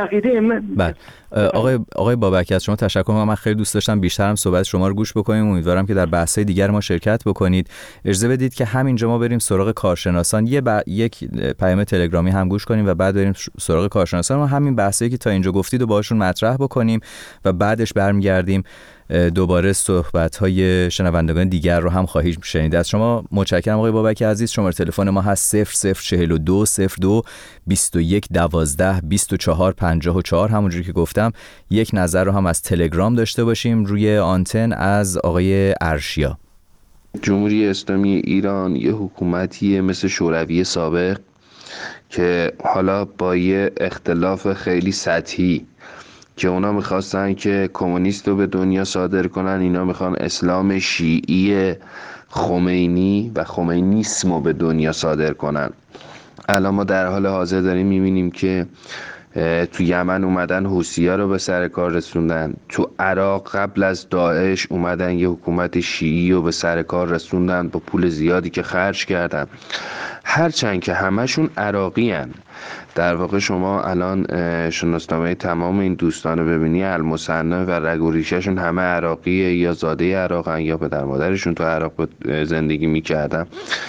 [SPEAKER 5] بابک از شما تشکر می‌کنم. من خیلی دوست داشتم بیشترم صحبت شما رو گوش بکنیم. امیدوارم که در بحث‌های دیگر ما شرکت بکنید. اجازه بدید که همینجا ما بریم سراغ کارشناسان، یک پیام تلگرامی هم گوش کنیم و بعد بریم سراغ کارشناسان. ما همین بحثایی که تا اینجا گفتید و باهاشون مطرح بکنیم و بعدش برمیگردیم دوباره صحبت‌های شنوندگان دیگر رو هم خواهید شنید. از شما متشکرم آقای بابک عزیز. شماره تلفن ما هست 0042 02 21 12 24 54. همونجوری که گفتم یک نظر رو هم از تلگرام داشته باشیم روی آنتن از آقای ارشیا.
[SPEAKER 14] جمهوری اسلامی ایران یه حکومتیه مثل شوروی سابق که حالا با یه اختلاف خیلی سطحی که اونا میخواستن که کمونیست رو به دنیا صادر کنن، اینا میخوان اسلام شیعی خمینی و خمینیسم رو به دنیا صادر کنن. الان ما در حال حاضر داریم میبینیم که تو یمن اومدن حوثی‌ها رو به سر کار رسوندن، تو عراق قبل از داعش اومدن یه حکومت شیعی رو به سر کار رسوندن با پول زیادی که خرج کردن، هرچند که همشون عراقی هن. در واقع شما الان شناسنامه تمام این دوستان رو ببینی، المثنی و رگ و ریشه‌شون همه عراقیه، یا زاده عراقن یا پدر مادرشون تو عراق زندگی میکردن.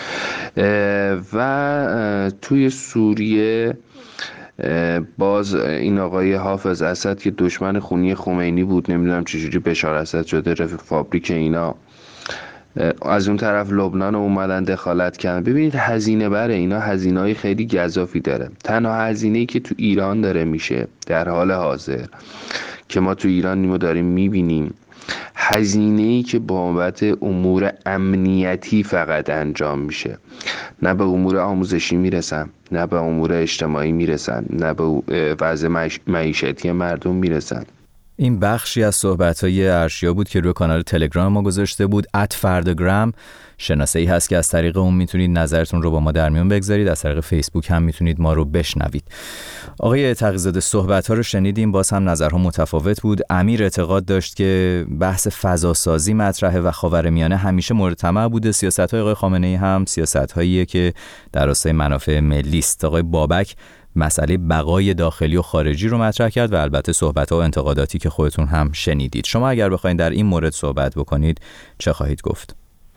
[SPEAKER 14] و توی سوریه باز این آقای حافظ اسد که دشمن خونی خمینی بود، نمیدونم چجوری بشار اسد شده رفیق فابریک اینا، از اون طرف لبنان اومدن دخالت کردن. ببینید هزینه بره اینا، هزینه‌های خیلی گزافی داره. تنها هزینه‌ای که تو ایران داره میشه در حال حاضر که ما تو ایران نیمو داریم میبینیم، هزینه‌ای که بابت امور امنیتی فقط انجام میشه، نه به امور آموزشی میرسن، نه به امور اجتماعی میرسن، نه به وضع معیشتی مردم میرسن.
[SPEAKER 5] این بخشی از صحبت‌های ارشیا بود که روی کانال تلگرام ما گذاشته بود @فردگرام. شناسه‌ای هست که از طریق اون میتونید نظرتون رو با ما در میون بگذارید. از طریق فیسبوک هم میتونید ما رو بشنوید. آقای تقی‌زاده صحبت‌ها رو شنیدیم، باز هم نظرها متفاوت بود. امیر اعتقاد داشت که بحث فضاسازی مطرحه و خاورمیانه همیشه مورد طمع بوده. سیاست‌های آقای خامنه‌ای هم سیاست‌هاییه که در راستای منافع ملی است. آقای بابک مسئله بقای داخلی و خارجی رو مطرح کرد و البته صحبت‌ها و انتقاداتی که خودتون هم شنیدید. شما اگر بخواید در این مورد صحبت بکنید چه خواهید گفت؟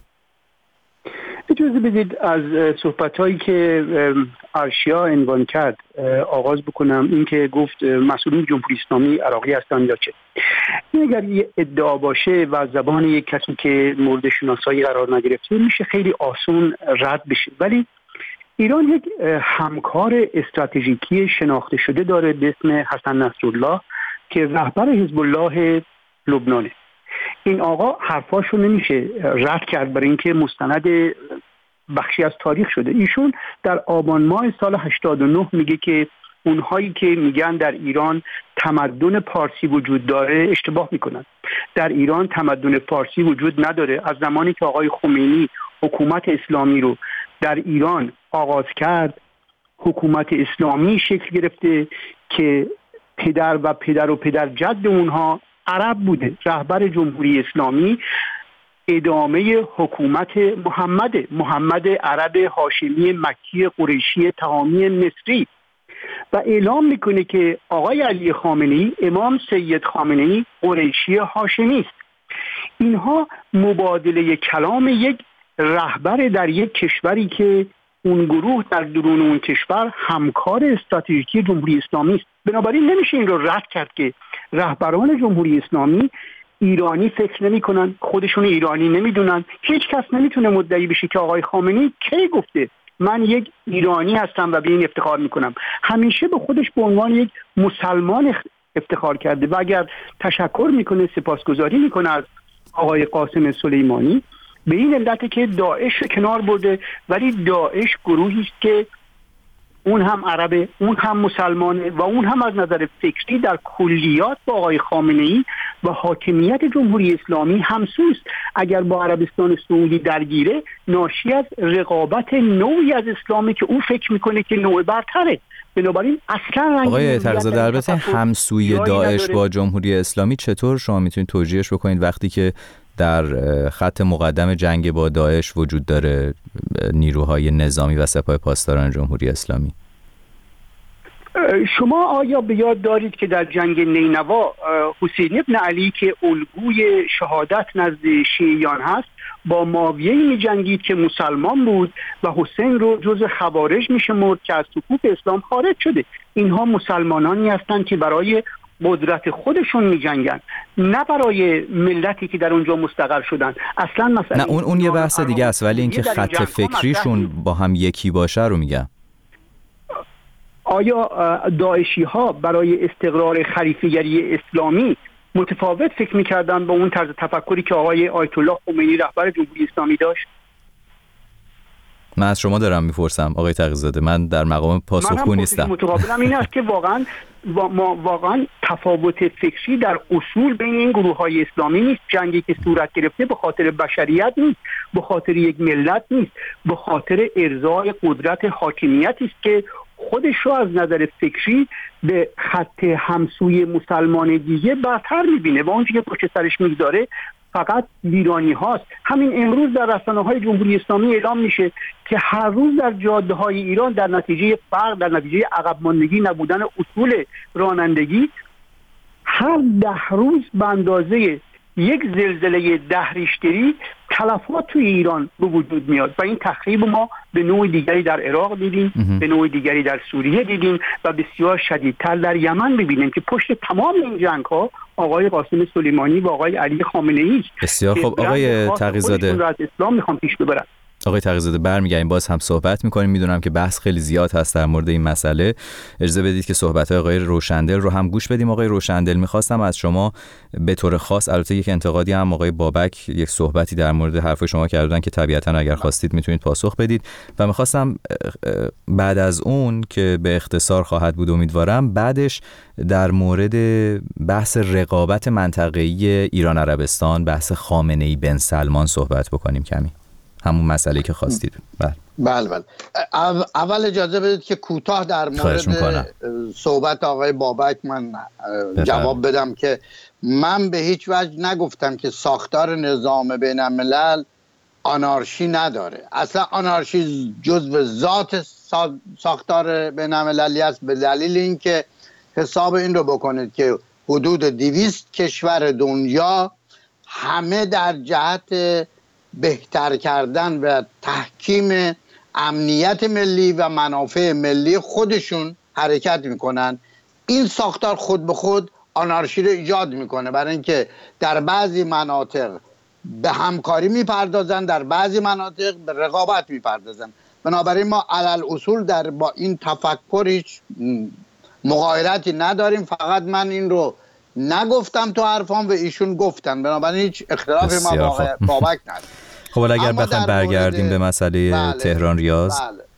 [SPEAKER 6] اجازه بدید از صحبت‌هایی که ارشیا عنوان کرد آغاز بکنم. این که گفت مسئولین جمهوری اسلامی عراقی هستند یا چه. این اگر یه ادعا باشه و زبان یک کسی که مورد شناسایی قرار نگرفته میشه خیلی آسون رد بشه، ولی ایران یک همکار استراتژیکی شناخته شده داره به اسم حسن نصرالله که رهبر حزب الله لبنانه. این آقا حرفاشو نمیشه رد کرد برای اینکه مستند بخشی از تاریخ شده. ایشون در آبان ماه سال 89 میگه که اونهایی که میگن در ایران تمدن پارسی وجود داره اشتباه میکنن. در ایران تمدن پارسی وجود نداره. از زمانی که آقای خمینی حکومت اسلامی رو در ایران آغاز کرد، حکومت اسلامی شکل گرفته که پدر و پدر جد اونها عرب بوده. رهبر جمهوری اسلامی ادامه حکومت محمد عرب هاشمی مکی قریشی تهامی مصری و اعلام میکنه که آقای علی خامنه‌ای امام سید خامنه‌ای قریشی هاشمی است. اینها مبادله کلام یک رهبر در یک کشوری که اون گروه در درون اون کشور همکار استراتژیکی جمهوری اسلامی است. بنابراین نمیشه این رو رد کرد که رهبران جمهوری اسلامی ایرانی فکر نمی‌کنن، خودشون ایرانی نمیدونن. هیچ کس نمیتونه مدعی بشه که آقای خامنه‌ای کی گفته من یک ایرانی هستم و به این افتخار میکنم. همیشه به خودش به عنوان یک مسلمان افتخار کرده و اگر تشکر میکنه، سپاسگزاری میکنه از آقای قاسم سلیمانی به این علته که داعش رو کنار برده، ولی داعش گروهی است که اون هم عربه، اون هم مسلمانه و اون هم از نظر فکری در کلیات با آقای خامنه‌ای و حاکمیت جمهوری اسلامی همسوست. اگر با عربستان سعودی درگیره ناشی از رقابت نوعی از اسلامی که او فکر میکنه که نوع برتره. بنابراین اصلا
[SPEAKER 5] آقای تقی‌زاده البته همسویی داعش با جمهوری اسلامی چطور شما میتونید توجیهش بکنید وقتی که در خط مقدم جنگ با داعش وجود داره نیروهای نظامی و سپاه پاسداران جمهوری اسلامی؟
[SPEAKER 6] شما آیا به یاد دارید که در جنگ نینوا حسین ابن علی که الگوی شهادت نزد شیعیان هست با معاویه می جنگید که مسلمان بود و حسین رو جز خوارج می شمرد که از صفوف اسلام خارج شده. اینها مسلمانانی هستند که برای قدرت خودشون می جنگن، نه برای ملتی که در اونجا مستقر شدن. اصلا مسئله
[SPEAKER 5] نه اون یه بحث دیگه است، ولی اینکه خط فکریشون با هم یکی باشه رو میگم.
[SPEAKER 6] آیا داعشی ها برای استقرار خلیفه‌گری اسلامی متفاوت فکر میکردن با اون طرز تفکری که آقای آیت الله خمینی رهبر جمهوری اسلامی داشت؟
[SPEAKER 5] من از شما دارم میپرسم آقای تقی‌زاده، من در مقام پاسخگو نیستم.
[SPEAKER 6] متقابلم این است که واقعا تفاوت فکری در اصول بین این گروه‌های اسلامی نیست. جنگی که صورت گرفته به خاطر بشریت نیست، به خاطر یک ملت نیست، به خاطر ارضای قدرت حاکمیتی است که خودش رو از نظر فکری به خط همسوی مسلمان دیگه برتر میبینه و اونچه که پشت سرش میگذاره فقط ویرانی هاست. همین امروز در رسانه‌های جمهوری اسلامی اعلام میشه که هر روز در جاده‌های ایران در نتیجه فرق، در نتیجه عقب ماندگی نبودن اصول رانندگی، هر 10 روز به اندازه یک زلزله 10 ریشتری تلفات توی ایران به وجود میاد و این تخریب ما به نوع دیگری در عراق دیدیم، به نوع دیگری در سوریه دیدیم و بسیار شدیدتر در یمن ببینیم که پشت تمام این جنگ ها آقای قاسم سلیمانی و آقای علی خامنه‌ای است.
[SPEAKER 5] بسیار خب آقای تقی‌زاده،
[SPEAKER 6] از اسلام میخوام پیش ببرن.
[SPEAKER 5] آقای تقی‌زاده برمیگردیم باز هم صحبت میکنیم. میدونم که بحث خیلی زیاد هست در مورد این مسئله. اجازه بدید که صحبت‌های آقای روشندل رو هم گوش بدیم. آقای روشندل، میخواستم از شما به طور خاص، البته یک انتقادی هم آقای بابک یک صحبتی در مورد حرف شما کردن که طبیعتاً اگر خواستید میتونید پاسخ بدید، و میخواستم بعد از اون که به اختصار خواهد بود امیدوارم، بعدش در مورد بحث رقابت منطقه‌ای ایران عربستان، بحث خامنه‌ای بن سلمان صحبت بکنیم کمی. همون مسئله که خواستید.
[SPEAKER 7] بله. اول اجازه بدید که کوتاه در مورد صحبت آقای بابک من جواب بدم که من به هیچ وجه نگفتم که ساختار نظام بین الملل آنارشی نداره. اصلا آنارشی جزو ذات ساختار بین المللی است، به دلیل اینکه حساب این رو بکنید که حدود 200 کشور دنیا همه در جهت بهتر کردن و تحکیم امنیت ملی و منافع ملی خودشون حرکت میکنن. این ساختار خود به خود آنارشی رو ایجاد میکنه، برای اینکه در بعضی مناطق به همکاری میپردازن، در بعضی مناطق به رقابت میپردازن. بنابراین ما علل اصول با این تفکر هیچ مغایرتی نداریم. فقط من این رو نگفتم تو حرفام و ایشون گفتن، بنابراین هیچ اختلاف ما با بابک نداریم.
[SPEAKER 5] خب اگر بخوایم برگردیم به مسئله تهران ریاض.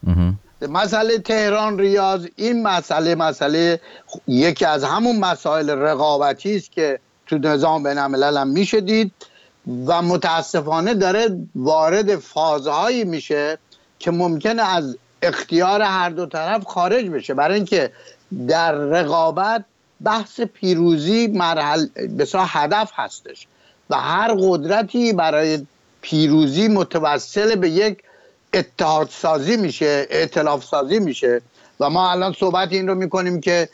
[SPEAKER 7] مسئله تهران ریاض، این مسئله یکی از همون مسائل رقابتی است که تو نظام بین الملل هم میشه دید و متاسفانه داره وارد فازهایی میشه که ممکنه از اختیار هر دو طرف خارج بشه، برای اینکه در رقابت بحث پیروزی بسیار هدف هستش و هر قدرتی برای پیروزی متوسل به یک اتحاد سازی میشه، ائتلاف سازی میشه. و ما الان صحبت این رو میکنیم که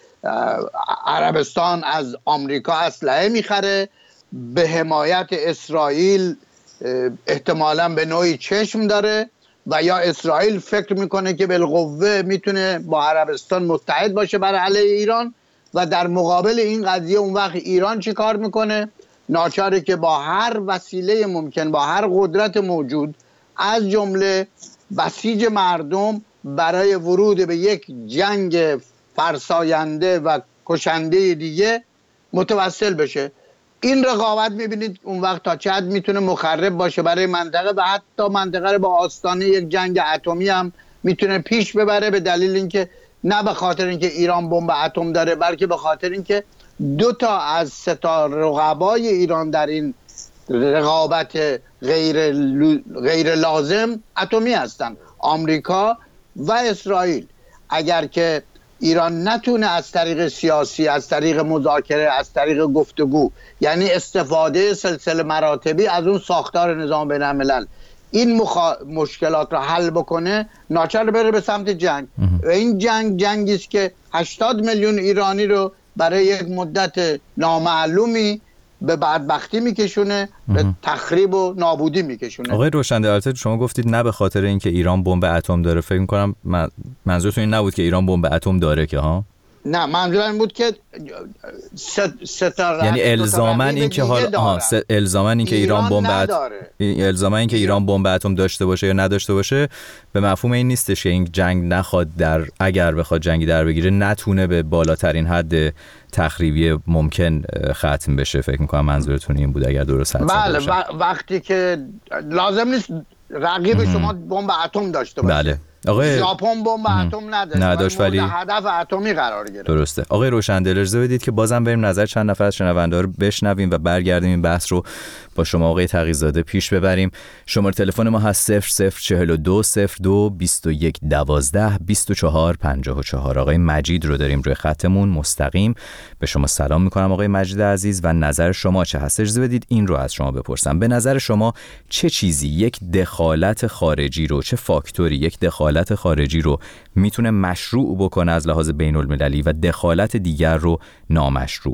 [SPEAKER 7] عربستان از آمریکا اسلحه میخره، به حمایت اسرائیل احتمالاً به نوعی چشم داره و یا اسرائیل فکر میکنه که بالقوه میتونه با عربستان متحد باشه برای علیه ایران و در مقابل این قضیه اون وقت ایران چی کار میکنه؟ ناچاره که با هر وسیله ممکن، با هر قدرت موجود، از جمله بسیج مردم، برای ورود به یک جنگ فرساینده و کشنده دیگه متوسل بشه. این رقابت میبینید اون وقت تا چه حد میتونه مخرب باشه برای منطقه و حتی منطقه رو با آستانه یک جنگ اتمی هم میتونه پیش ببره، به دلیل اینکه نه به خاطر اینکه ایران بمب اتم داره، بلکه به خاطر اینکه 2 تا از 3 تا رقبای ایران در این رقابت غیر لازم اتمی هستن، آمریکا و اسرائیل. اگر که ایران نتونه از طریق سیاسی، از طریق مذاکره، از طریق گفتگو، یعنی استفاده سلسله مراتبی از اون ساختار نظام بین الملل این مشکلات رو حل بکنه، ناچار بره به سمت جنگ. و این جنگی است که 80 میلیون ایرانی رو برای یک مدت نامعلومی به بدبختی میکشونه، به تخریب و نابودی میکشونه.
[SPEAKER 5] آقای روشندل، البته شما گفتید نه به خاطر اینکه ایران بمب اتم داره. فکر می‌کنم منظورتون این نبود که ایران بمب اتم داره که ها؟
[SPEAKER 7] نه، منظورم بود که
[SPEAKER 5] یعنی الزاماً این که الزاماً این که ایران بمب اتم داشته باشه یا نداشته باشه به مفهوم این نیستش که این جنگ نخواد اگر بخواد جنگی در بگیره نتونه به بالاترین حد تخریبی ممکن ختم بشه. فکر می‌کنم منظورتون این بود اگر درست حدس
[SPEAKER 7] بله. وقتی که لازم نیست رقیب شما بمب اتم داشته باشه.
[SPEAKER 5] بله.
[SPEAKER 7] ژاپن بمب اتم نداشت ولی هدف اتمی قرار گرفت.
[SPEAKER 5] درسته. آقای روشندل، اجازه بدید که بازم بریم نظر چند نفر از شنونده‌ها رو بشنویم و برگردیم این بحث رو با شما آقای تقی‌زاده پیش ببریم. شماره تلفن ما هست 0042 02 21 12 24 54. آقای مجید رو داریم روی خطمون مستقیم. به شما سلام می‌کنم آقای مجید عزیز و نظر شما چه هست؟ اجازه بدید این رو از شما بپرسم. به نظر شما چه چیزی یک دخالت خارجی رو، چه فاکتوری یک دخالت خارجی رو میتونه مشروع بکنه از لحاظ بین المللی و دخالت دیگر رو نامشروع؟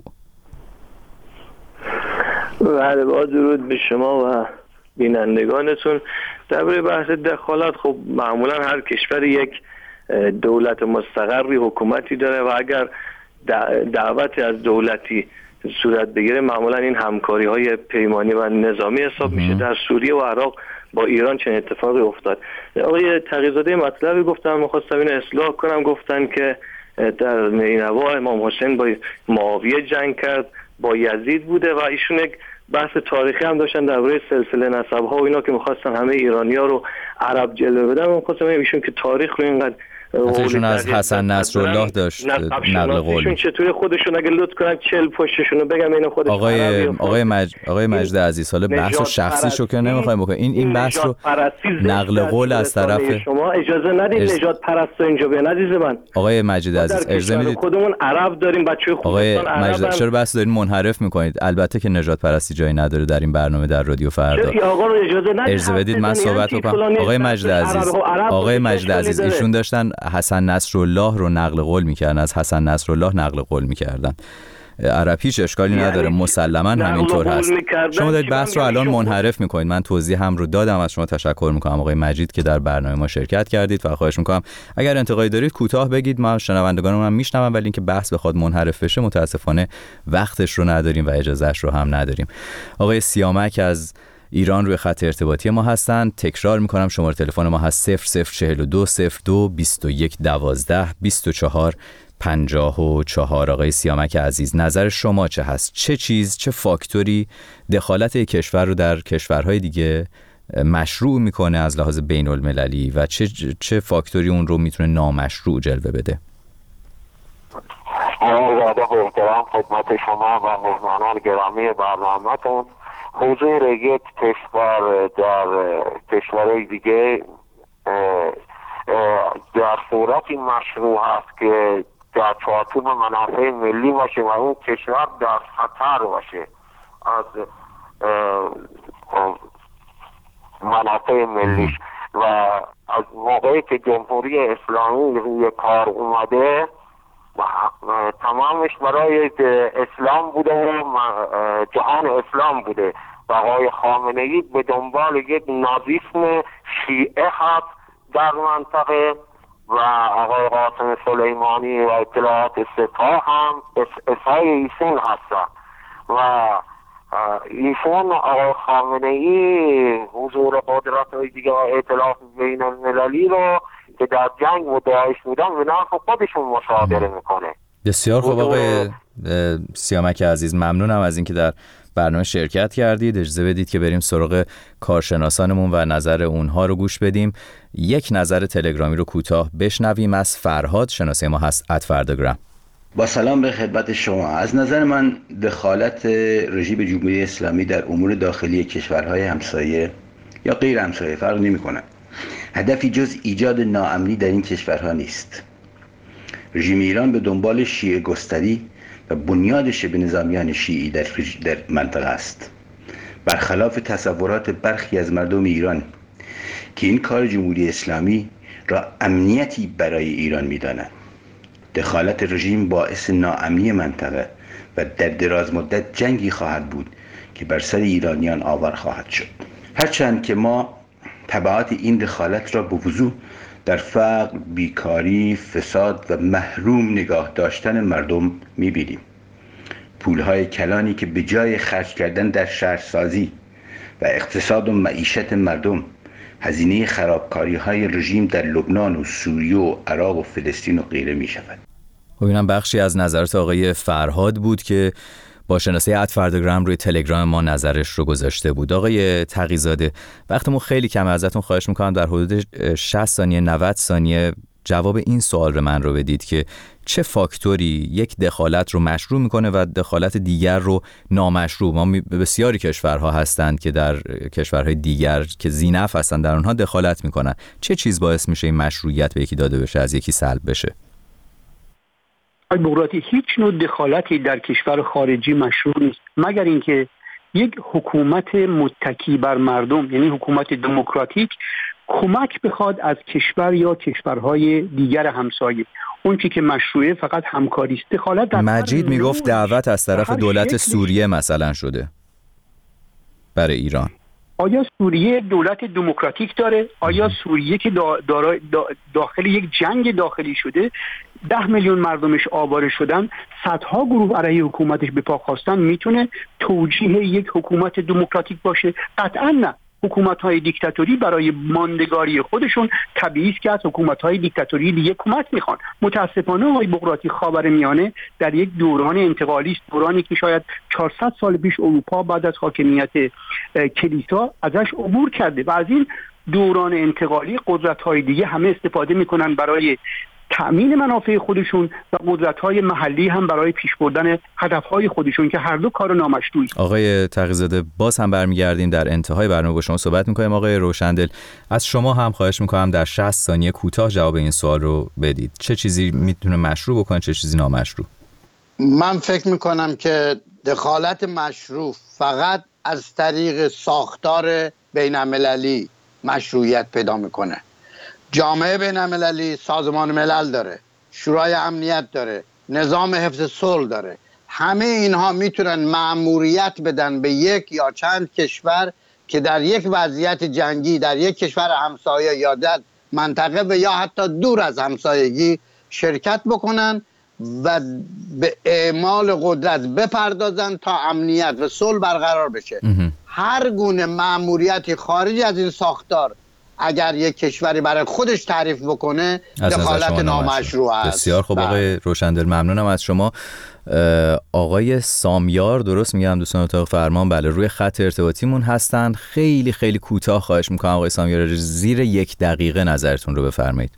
[SPEAKER 15] بله، با درود به شما و بینندگانتون. درباره بحث دخالت، خب معمولا هر کشور یک دولت مستقری، حکومتی داره و اگر دعوتی از دولتی صورت بگیره معمولا این همکاری های پیمانی و نظامی حساب میشه. در سوریه و عراق با ایران چنین اتفاقی افتاد. آقای تقی‌زاده مطلبی گفتن، می‌خواستم اینو اصلاح کنم، گفتن که در نینوا امام حسین با معاویه جنگ کرد، با یزید بوده و ایشون یک بحث تاریخی هم داشتن درباره سلسله نسب‌ها و اینا که می‌خواستن همه ایرانی‌ها رو عرب جلوه بدن. من خواستم ایشون که تاریخ رو اینقدر
[SPEAKER 5] ایشون از حسن نصرالله داشت نقل قول.
[SPEAKER 15] ایشون چطوری خودشون اگه لطف کنن 40 پشتشون رو بگم اینو خودش
[SPEAKER 5] آقای مجد عزیز، حالا بحث شخصیشو که نمی‌خوایم بکنیم، این بحث رو نقل قول از طرف
[SPEAKER 15] شما اجازه ندید نجات پرست اینجا بیان عزیز من.
[SPEAKER 5] آقای مجید عزیز اجازه میدید؟
[SPEAKER 15] خودمون عرب داریم، بچه‌های
[SPEAKER 5] خودمون عرب. آقای مجید چرا بحث دارین منحرف می‌کنید؟ البته که نجات پرستی جایی نداره در این برنامه در رادیو فردا.
[SPEAKER 15] آقا اجازه ندید.
[SPEAKER 5] اجازه بدید من صحبت کنم. آقای مجید عزیز ایشون داشتن حسن نصرالله رو نقل قول می‌کردن، از حسن نصرالله نقل قول می‌کردن. عرب هیچ اشکالی نداره، مسلماً همینطور هست. شما دارید بحث رو الان منحرف می‌کنید. من توضیح هم رو دادم، از شما تشکر می‌کنم آقای مجید که در برنامه ما شرکت کردید و خواهش می‌کنم اگر انتقادی دارید کوتاه بگید، ما شنوندگانمون هم میشنون، ولی اینکه بحث بخواد منحرف بشه متأسفانه وقتش رو نداریم و اجازهش رو هم نداریم. آقای سیامک از ایران روی خط ارتباطی ما هستن. تکرار میکنم شماره تلفن ما هست 0042 02 21 12 24 54. آقای سیامک عزیز، نظر شما چه هست؟ چه فاکتوری دخالت کشور رو در کشورهای دیگه مشروع میکنه از لحاظ بین المللی و چه فاکتوری اون رو میتونه نامشروع جلوه بده؟
[SPEAKER 16] ارادت و احترام خدمت شما و مهمانان گرامی برنامه‌تون. حضور یک کشور در کشورهای دیگه در صورتی مشروع هست که در چارچوب منافع ملی باشه و اون کشور در خطر باشه از منافع ملیش و از موقعی که جمهوری اسلامی روی کار اومده تمامش برای اسلام بوده و جهان اسلام بوده و آقای خامنه‌ای به دنبال یک نازیسم شیعه هست در منطقه و آقای قاسم سلیمانی و اطلاعات سپاه هم اسهای ایشون هستن و ایشون آقای خامنه‌ای حضور قدرت های دیگه اطلاف بین المللی رو که در جنگ مدعیش بودن به نفع خودشون مصادره میکنه.
[SPEAKER 5] بسیار خوب آقای سیامک عزیز، ممنونم از اینکه در برنامه شرکت کردید. اجازه بدید که بریم سراغ کارشناسانمون و نظر اونها رو گوش بدیم. یک نظر تلگرامی رو کوتاه بشنویم از فرهاد، شناسه ما هست @فرداگرام.
[SPEAKER 17] با سلام به خدمت شما. از نظر من دخالت رژیم جمهوری اسلامی در امور داخلی کشورهای همسایه یا غیر همسایه فرق نمی‌کنه. هدفی جز ایجاد ناامنی در این کشورها نیست. رژیم ایران به دنبال شیعه گستری و بنیاد شبه نظامیان شیعی در منطقه است. برخلاف تصورات برخی از مردم ایران که این کار جمهوری اسلامی را امنیتی برای ایران می‌دانند. دخالت رژیم باعث ناامنی منطقه و در دراز مدت جنگی خواهد بود که بر سر ایرانیان آور خواهد شد. هرچند که ما تبعات این دخالت را به وضوح در فقر، بیکاری، فساد و محروم نگاه داشتن مردم می‌بینیم. پولهای کلانی که به جای خرج کردن در شهرسازی و اقتصاد و معیشت مردم هزینه خرابکاری‌های رژیم در لبنان و سوریه و عراق و فلسطین و غیره می‌شود.
[SPEAKER 5] خب اینم بخشی از نظرات آقای فرهاد بود که با شناسه @فرداگرام روی تلگرام ما نظرش رو گذاشته بود. آقای تقی‌زاده، وقتمون خیلی کمه، ازتون خواهش میکنم در حدود 60 ثانیه 90 ثانیه جواب این سوال رو من رو بدید که چه فاکتوری یک دخالت رو مشروع میکنه و دخالت دیگر رو نامشروع. ما بسیاری کشورها هستند که در کشورهای دیگر که ذی‌نفع هستند در اونها دخالت میکنن. چه چیز باعث میشه این مشروعیت به یکی داده بشه از یکی سلب بشه؟
[SPEAKER 6] بغراتی هیچ نوع دخالتی در کشور خارجی مشروع نیست مگر اینکه یک حکومت متکی بر مردم، یعنی حکومت دموکراتیک، کمک بخواد از کشور یا کشورهای دیگر همسایه. اون چیزی که مشروعه فقط همکاری است. دخالت در
[SPEAKER 5] مجید میگفت دعوت از طرف دولت سوریه مثلا شده برای ایران.
[SPEAKER 6] آیا سوریه دولت دموکراتیک داره؟ آیا سوریه که داخل یک جنگ داخلی شده، 10 میلیون مردمش آواره شدن، صدها گروه علیه حکومتش به پا خواستن، میتونه توجیه یک حکومت دموکراتیک باشه؟ قطعا نه. حکومت‌های دیکتاتوری برای ماندگاری خودشون طبیعی است که از حکومت‌های دیکتاتوری دیگه کمک میخوان. متاسفانه آقای بغراتی خاورمیانه در یک دوران انتقالی است، دورانی که شاید 400 سال پیش اروپا بعد از حاکمیت کلیسا ازش عبور کرده و از این دوران انتقالی قدرت‌های دیگه همه استفاده میکنن برای تأمین منافع خودشون و قدرت‌های محلی هم برای پیش بردن هدف‌های خودشون که هر دو کار نامشروعی.
[SPEAKER 5] آقای تقی‌زاده باز هم برمیگردیم در انتهای برنامه با شما صحبت می‌کنیم. آقای روشندل از شما هم خواهش می‌کنم در 60 ثانیه کوتاه جواب این سوال رو بدید. چه چیزی میتونه مشروع بکنه، چه چیزی نامشروع؟
[SPEAKER 7] من فکر می‌کنم که دخالت مشروع فقط از طریق ساختار بین‌المللی مشروعیت پیدا می‌کنه. جامعه بین‌المللی سازمان ملل داره، شورای امنیت داره، نظام حفظ صلح داره. همه اینها میتونن مأموریت بدن به یک یا چند کشور که در یک وضعیت جنگی در یک کشور همسایه یا در منطقه و یا حتی دور از همسایگی شرکت بکنن و به اعمال قدرت بپردازن تا امنیت و صلح برقرار بشه. هر گونه مأموریتی خارج از این ساختار اگر یک کشوری برای خودش تعریف بکنه دخالت نامشروع است.
[SPEAKER 5] بسیار خوب آقای روشندل، ممنونم از شما. آقای سامیار، درست میگم دوستان اتاق فرمان؟ بله، روی خط ارتباطیمون هستن. خیلی خیلی کوتاه خواهش میکنم آقای سامیار، زیر 1 دقیقه نظرتون رو بفرمایید.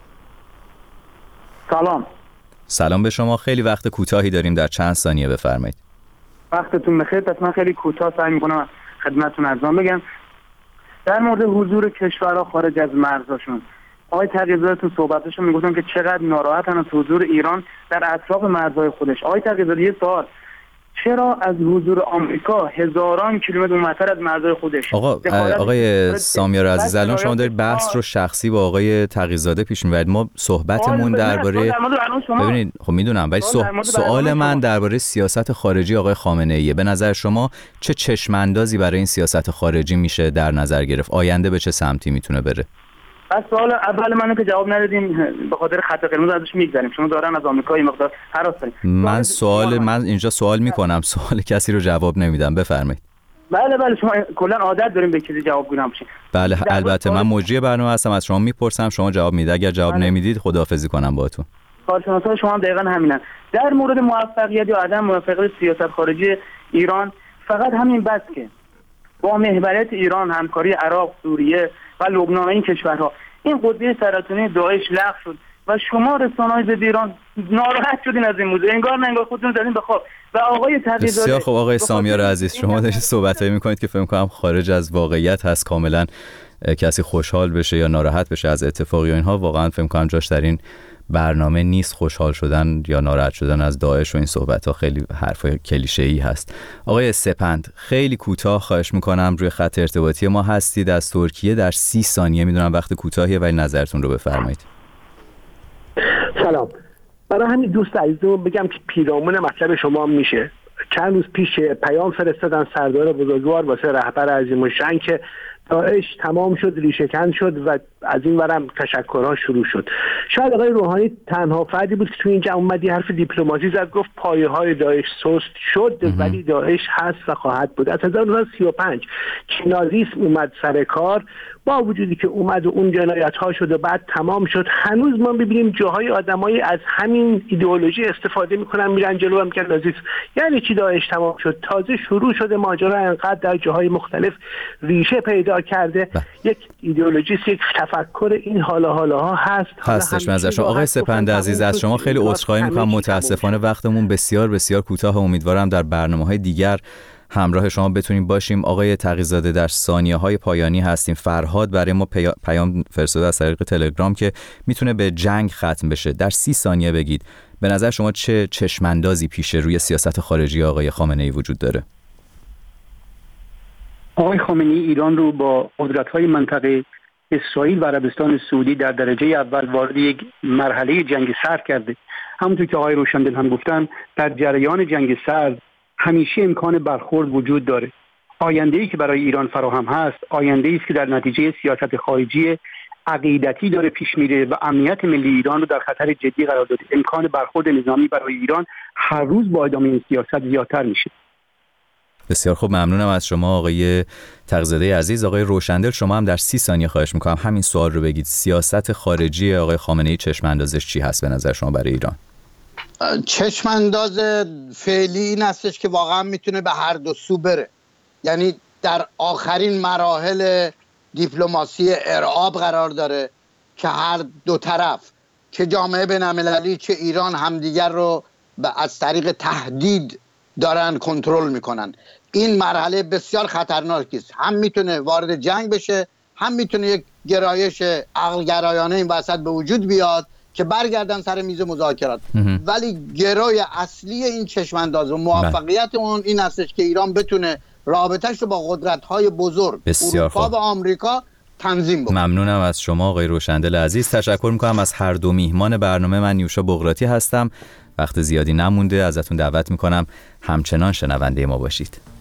[SPEAKER 18] سلام
[SPEAKER 5] به شما. خیلی وقت کوتاهی داریم، در چند ثانیه بفرمایید.
[SPEAKER 18] وقتتون بخیر. پس من خیلی کوتاه سعی میکنم خدمتتون ارزان بگم. در مورد حضور کشورها خارج از مرزشون، آقای تقی‌زاده تو صحبتشون میگفتن که چقدر ناراحتن از حضور ایران در اطراف مرزهای خودش. آقای تقی‌زاده یه سوال، چرا از حضور آمریکا هزاران کیلومتر اونورتر از مرزهای خودش؟
[SPEAKER 5] آقای سامیار عزیز، الان شما دارید بحث رو شخصی با آقای تقی‌زاده پیش میبرید. ما صحبتمون درباره، ببینید خب میدونم، ولی سوال من درباره سیاست خارجی آقای خامنه‌ایه. به نظر شما چه چشم‌اندازی برای این سیاست خارجی میشه در نظر گرفت؟ آینده به چه سمتی میتونه بره؟
[SPEAKER 18] بس سوال اول منو که جواب ندادیم به خاطر خط قرمز ازش میگذریم. شما دارن از آمریکا این مقدار هراس دارین.
[SPEAKER 5] من اینجا سوال میکنم، سوال کسی رو جواب نمیدم. بفرمایید.
[SPEAKER 18] بله شما کلا عادت داریم به چیزی جواب گیرم بشین.
[SPEAKER 5] بله البته من مجری برنامه هستم، از شما میپرسم، شما جواب میدید. اگر جواب نمیدید خداحافظی کنم باهاتون.
[SPEAKER 18] کارشناسای شما هم دقیقاً همینن. در مورد موفقیت یا عدم موفقیت سیاست خارجی ایران فقط همین بس که با محوریت ایران همکاری عراق، سوریه و لبنان این کشورها این قضیه سرطانی داعش لغو شد و شما رسانه‌های ضد ایران ناراحت شدین از این موضوع، انگار خودتون زدین به خواب. و آقای تقی‌زاده،
[SPEAKER 5] بسیار خب آقای سامیار عزیز، شما دارید صحبتایی میکنید که فکر می‌کنم خارج از واقعیت هست. کاملا کسی خوشحال بشه یا ناراحت بشه از اتفاقی و اینها، واقعا فکر می‌کنم جاش در این برنامه نیست. خوشحال شدن یا ناراحت شدن از داعش و این صحبت‌ها خیلی حرفای کلیشه‌ای هست. آقای سپند، خیلی کوتاه خواهش می‌کنم، روی خط ارتباطی ما هستید از ترکیه، در 30 ثانیه، میدونم وقت کوتاهیه ولی نظرتون رو بفرمایید.
[SPEAKER 19] سلام. برای همین دوست عزیزم بگم که پیرامون مطلب شما میشه. چند روز پیش پیام فرستادن سردار بزرگوار واسه رهبر عظیم‌الشأن که داعش تمام شد، ریشه‌کن شد و از این ورم تشکرها شروع شد. شاید آقای روحانی تنها فردی بود که تو اینجا اومدی حرف دیپلماسی زد، گفت پایه‌های داعش سست شد ولی داعش هست و خواهد بود. از 1935 که نازیسم اومد سر کار، با وجودی که اومد و اون جنایت‌ها شد و بعد تمام شد، هنوز ما ببینیم جاهای آدمایی از همین ایدئولوژی استفاده میکنن، میرن جلو، میگن نازیسم یعنی چی داعش تمام شد. تازه شروع شده ماجرا انقدر در جاهای مختلف ریشه پیدا کرده. یک ایدئولوژی، یک تفکر این حالاها هستش.
[SPEAKER 5] نظر آقای سپند عزیز، از شما خیلی عذرخواهی میکنم، متاسفانه وقتمون بسیار بسیار کوتاه. امیدوارم در برنامه‌های دیگر همراه شما بتونیم باشیم. آقای تقی‌زاده، در ثانیه‌های پایانی هستیم. فرهاد برای ما پیام فرستاده از طریق تلگرام که میتونه به جنگ ختم بشه. در 30 ثانیه بگید به نظر شما چه چشم‌اندازی پیش روی سیاست خارجی آقای خامنه‌ای وجود داره؟
[SPEAKER 6] آقای خامنه‌ای ایران رو با قدرت‌های منطقه اسرائیل و عربستان سعودی در درجه اول وارد یک مرحله جنگ سرد کرده. همونطور که آقای روشندل هم گفتن، در جریان جنگ سرد همیشه امکان برخورد وجود داره. آینده‌ای که برای ایران فراهم هست، آینده‌ای است که در نتیجه سیاست خارجی عقیدتی داره پیش میره و امنیت ملی ایران رو در خطر جدی قرار داده. امکان برخورد نظامی برای ایران هر روز با ادامه این سیاست زیادتر میشه.
[SPEAKER 5] بسیار خوب، ممنونم از شما آقای تقی‌زاده عزیز. آقای روشندل شما هم در 30 ثانیه خواهش میکنم همین سوال رو بگید. سیاست خارجی آقای خامنه‌ای چشم اندازش چی هست به نظر شما برای ایران؟
[SPEAKER 7] چشم انداز فعلی این هستش که واقعا میتونه به هر دو سو بره، یعنی در آخرین مراحل دیپلماسی ارعاب قرار داره که هر دو طرف، چه جامعه بین‌المللی چه ایران، همدیگر رو از طریق تهدید دارن کنترل میکنن. این مرحله بسیار خطرناکی است، هم میتونه وارد جنگ بشه، هم میتونه یک گرایش عقل گرایانه این وسط به وجود بیاد که برگردن سر میز مذاکرات. ولی گروی اصلی این چشمانداز و موفقیت اون این هستش که ایران بتونه رابطه‌اش رو با قدرت‌های بزرگ اروپا و آمریکا تنظیم بکنه.
[SPEAKER 5] ممنونم از شما آقای روشندل عزیز. تشکر میکنم از هر دو میهمان برنامه. من نیوشا بقراتی هستم. وقت زیادی نمونده، ازتون دعوت میکنم همچنان شنونده ما باشید.